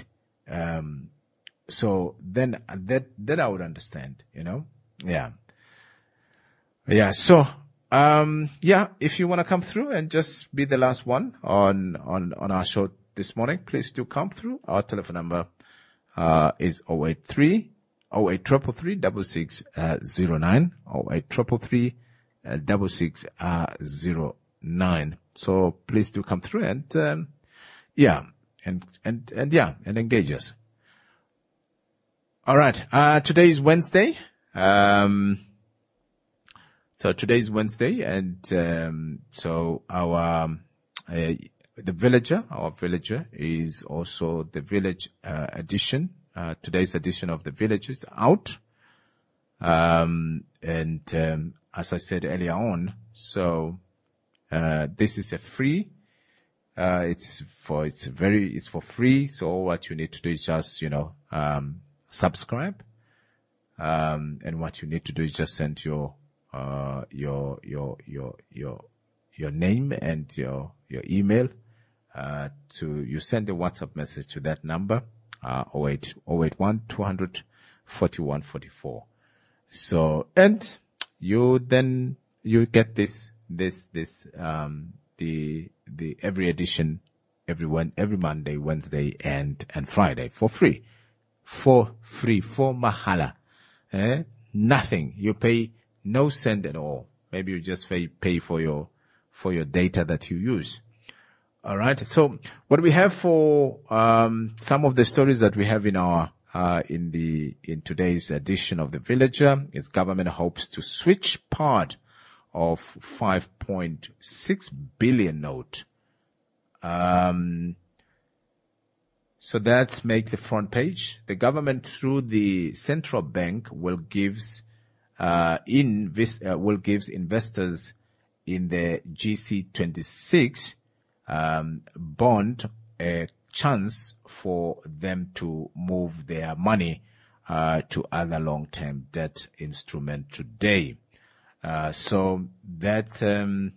So then that I would understand, yeah. Yeah. So, if you want to come through and just be the last one on our show this morning, please do come through. Our telephone number, is 083 6609, 083 6609. So please do come through and engage us. All right. Today is Wednesday. So today's Wednesday, and so our villager is also the village edition. Today's edition of the village is out, and as I said earlier on, so this is a free. It's for free. So all what you need to do is just subscribe, and what you need to do is just send your name and your email you send a WhatsApp message to that number 081 200 4144. So and you get this the every edition every Monday, Wednesday and Friday for free for mahala. Nothing. You pay no cent at all. Maybe you just pay for your data that you use. All right. So what we have for some of the stories that we have in our in today's edition of The Villager is government hopes to switch part of 5.6 billion note. So that makes the front page. The government through the central bank will gives investors in the GC26 bond a chance for them to move their money to other long-term debt instrument today. So that's the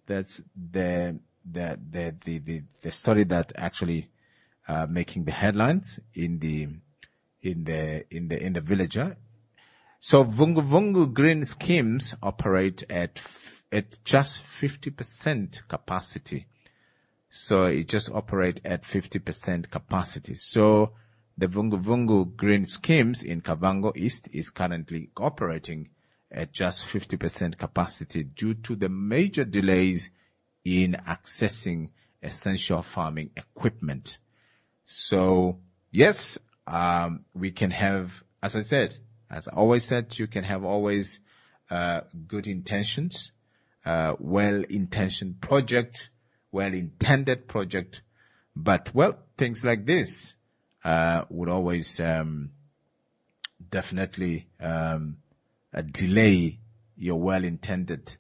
story that actually making the headlines in the Villager. So Vungu green schemes operate at just 50% capacity. So it just operate at 50% capacity. So the Vungu green schemes in Kavango East is currently operating at just 50% capacity due to the major delays in accessing essential farming equipment. So yes, we can have, as I always said, you can have always good intentions, well-intentioned project, well-intended project, but things like this would always definitely delay your well-intended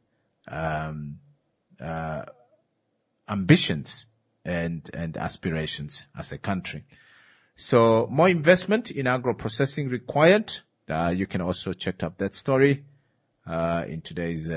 ambitions and aspirations as a country. So more investment in agro-processing required. You can also check up that story in today's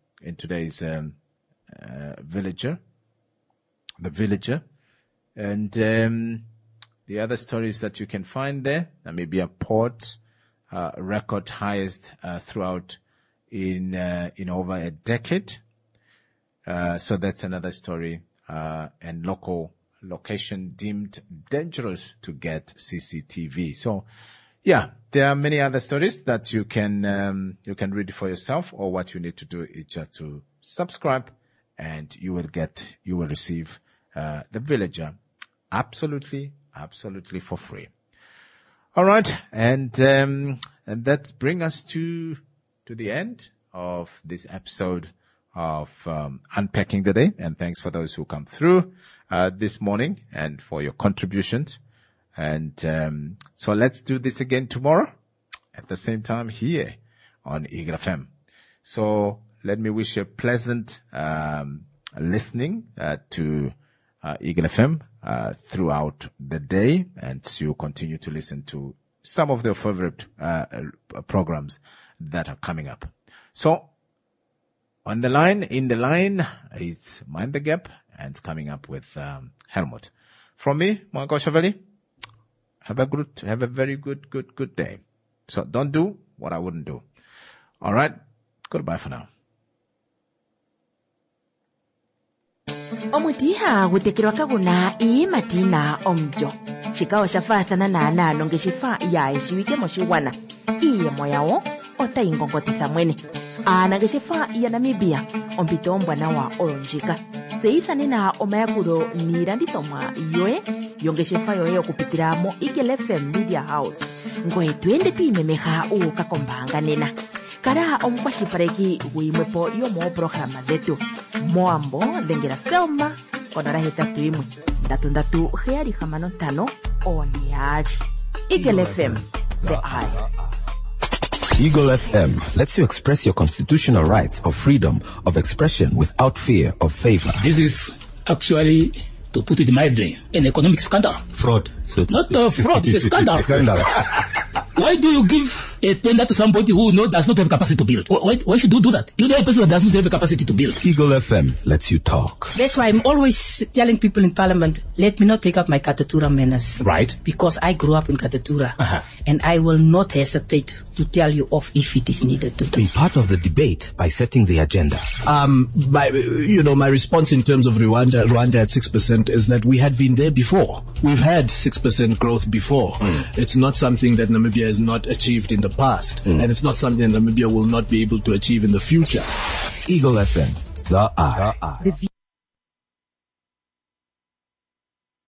Villager, the Villager, and the other stories that you can find there. Namibia port record highest throughout in over a decade. So that's another story. And location deemed dangerous to get CCTV. So, yeah, there are many other stories that you can read for yourself, or what you need to do is just to subscribe, and you will receive the Villager absolutely for free. All right, and that brings us to the end of this episode of Unpacking the Day, and thanks for those who come through this morning and for your contributions. And so let's do this again tomorrow at the same time here on Eagle FM. So let me wish you a pleasant listening to Eagle FM throughout the day, and you continue to listen to some of their favorite programs that are coming up. So in the line, it's Mind the Gap, and it's coming up with Helmut. From me, Marco Chevalier, have a very good day. So don't do what I wouldn't do. All right. Goodbye for now. omutiha gutekerwa kaguna matina omjo chikao shafathana na nalo ngeshifa ya eshiwike moshiwana iye moyawo otaingongotitha mwene ana ngeshifa ya Namibia ompito mbwana wa olonjika zeithane na omayakulo nilandithomwa yoe yongeshefa yoye okupitira mo Eagle FM Media House ngoye twende twimemeha ukakombanga nena kara omukwashipareki wimwepo yomo programa dhetu moambo dhengera Selma konora 81 oniari Eagle FM the eye. Eagle FM lets you express your constitutional rights of freedom of expression without fear of favor. This is actually, to put it mildly, an economic scandal. Fraud. So not fraud, it's a scandal. Scandal. Why do you give a tender to somebody who does not have capacity to build? Why should you do that? You know a person that does not have the capacity to build. Eagle FM lets you talk. That's why I'm always telling people in Parliament, let me not take up my Katatura manners. Right. Because I grew up in Katatura. And I will not hesitate to tell you off if it is needed to do. Be part of the debate by setting the agenda. My response in terms of Rwanda at 6% is that we had been there before. We've had 6% growth before. It's not something that Namibia has not achieved in the past. And it's not something Namibia will not be able to achieve in the future. Eagle FM, the eye.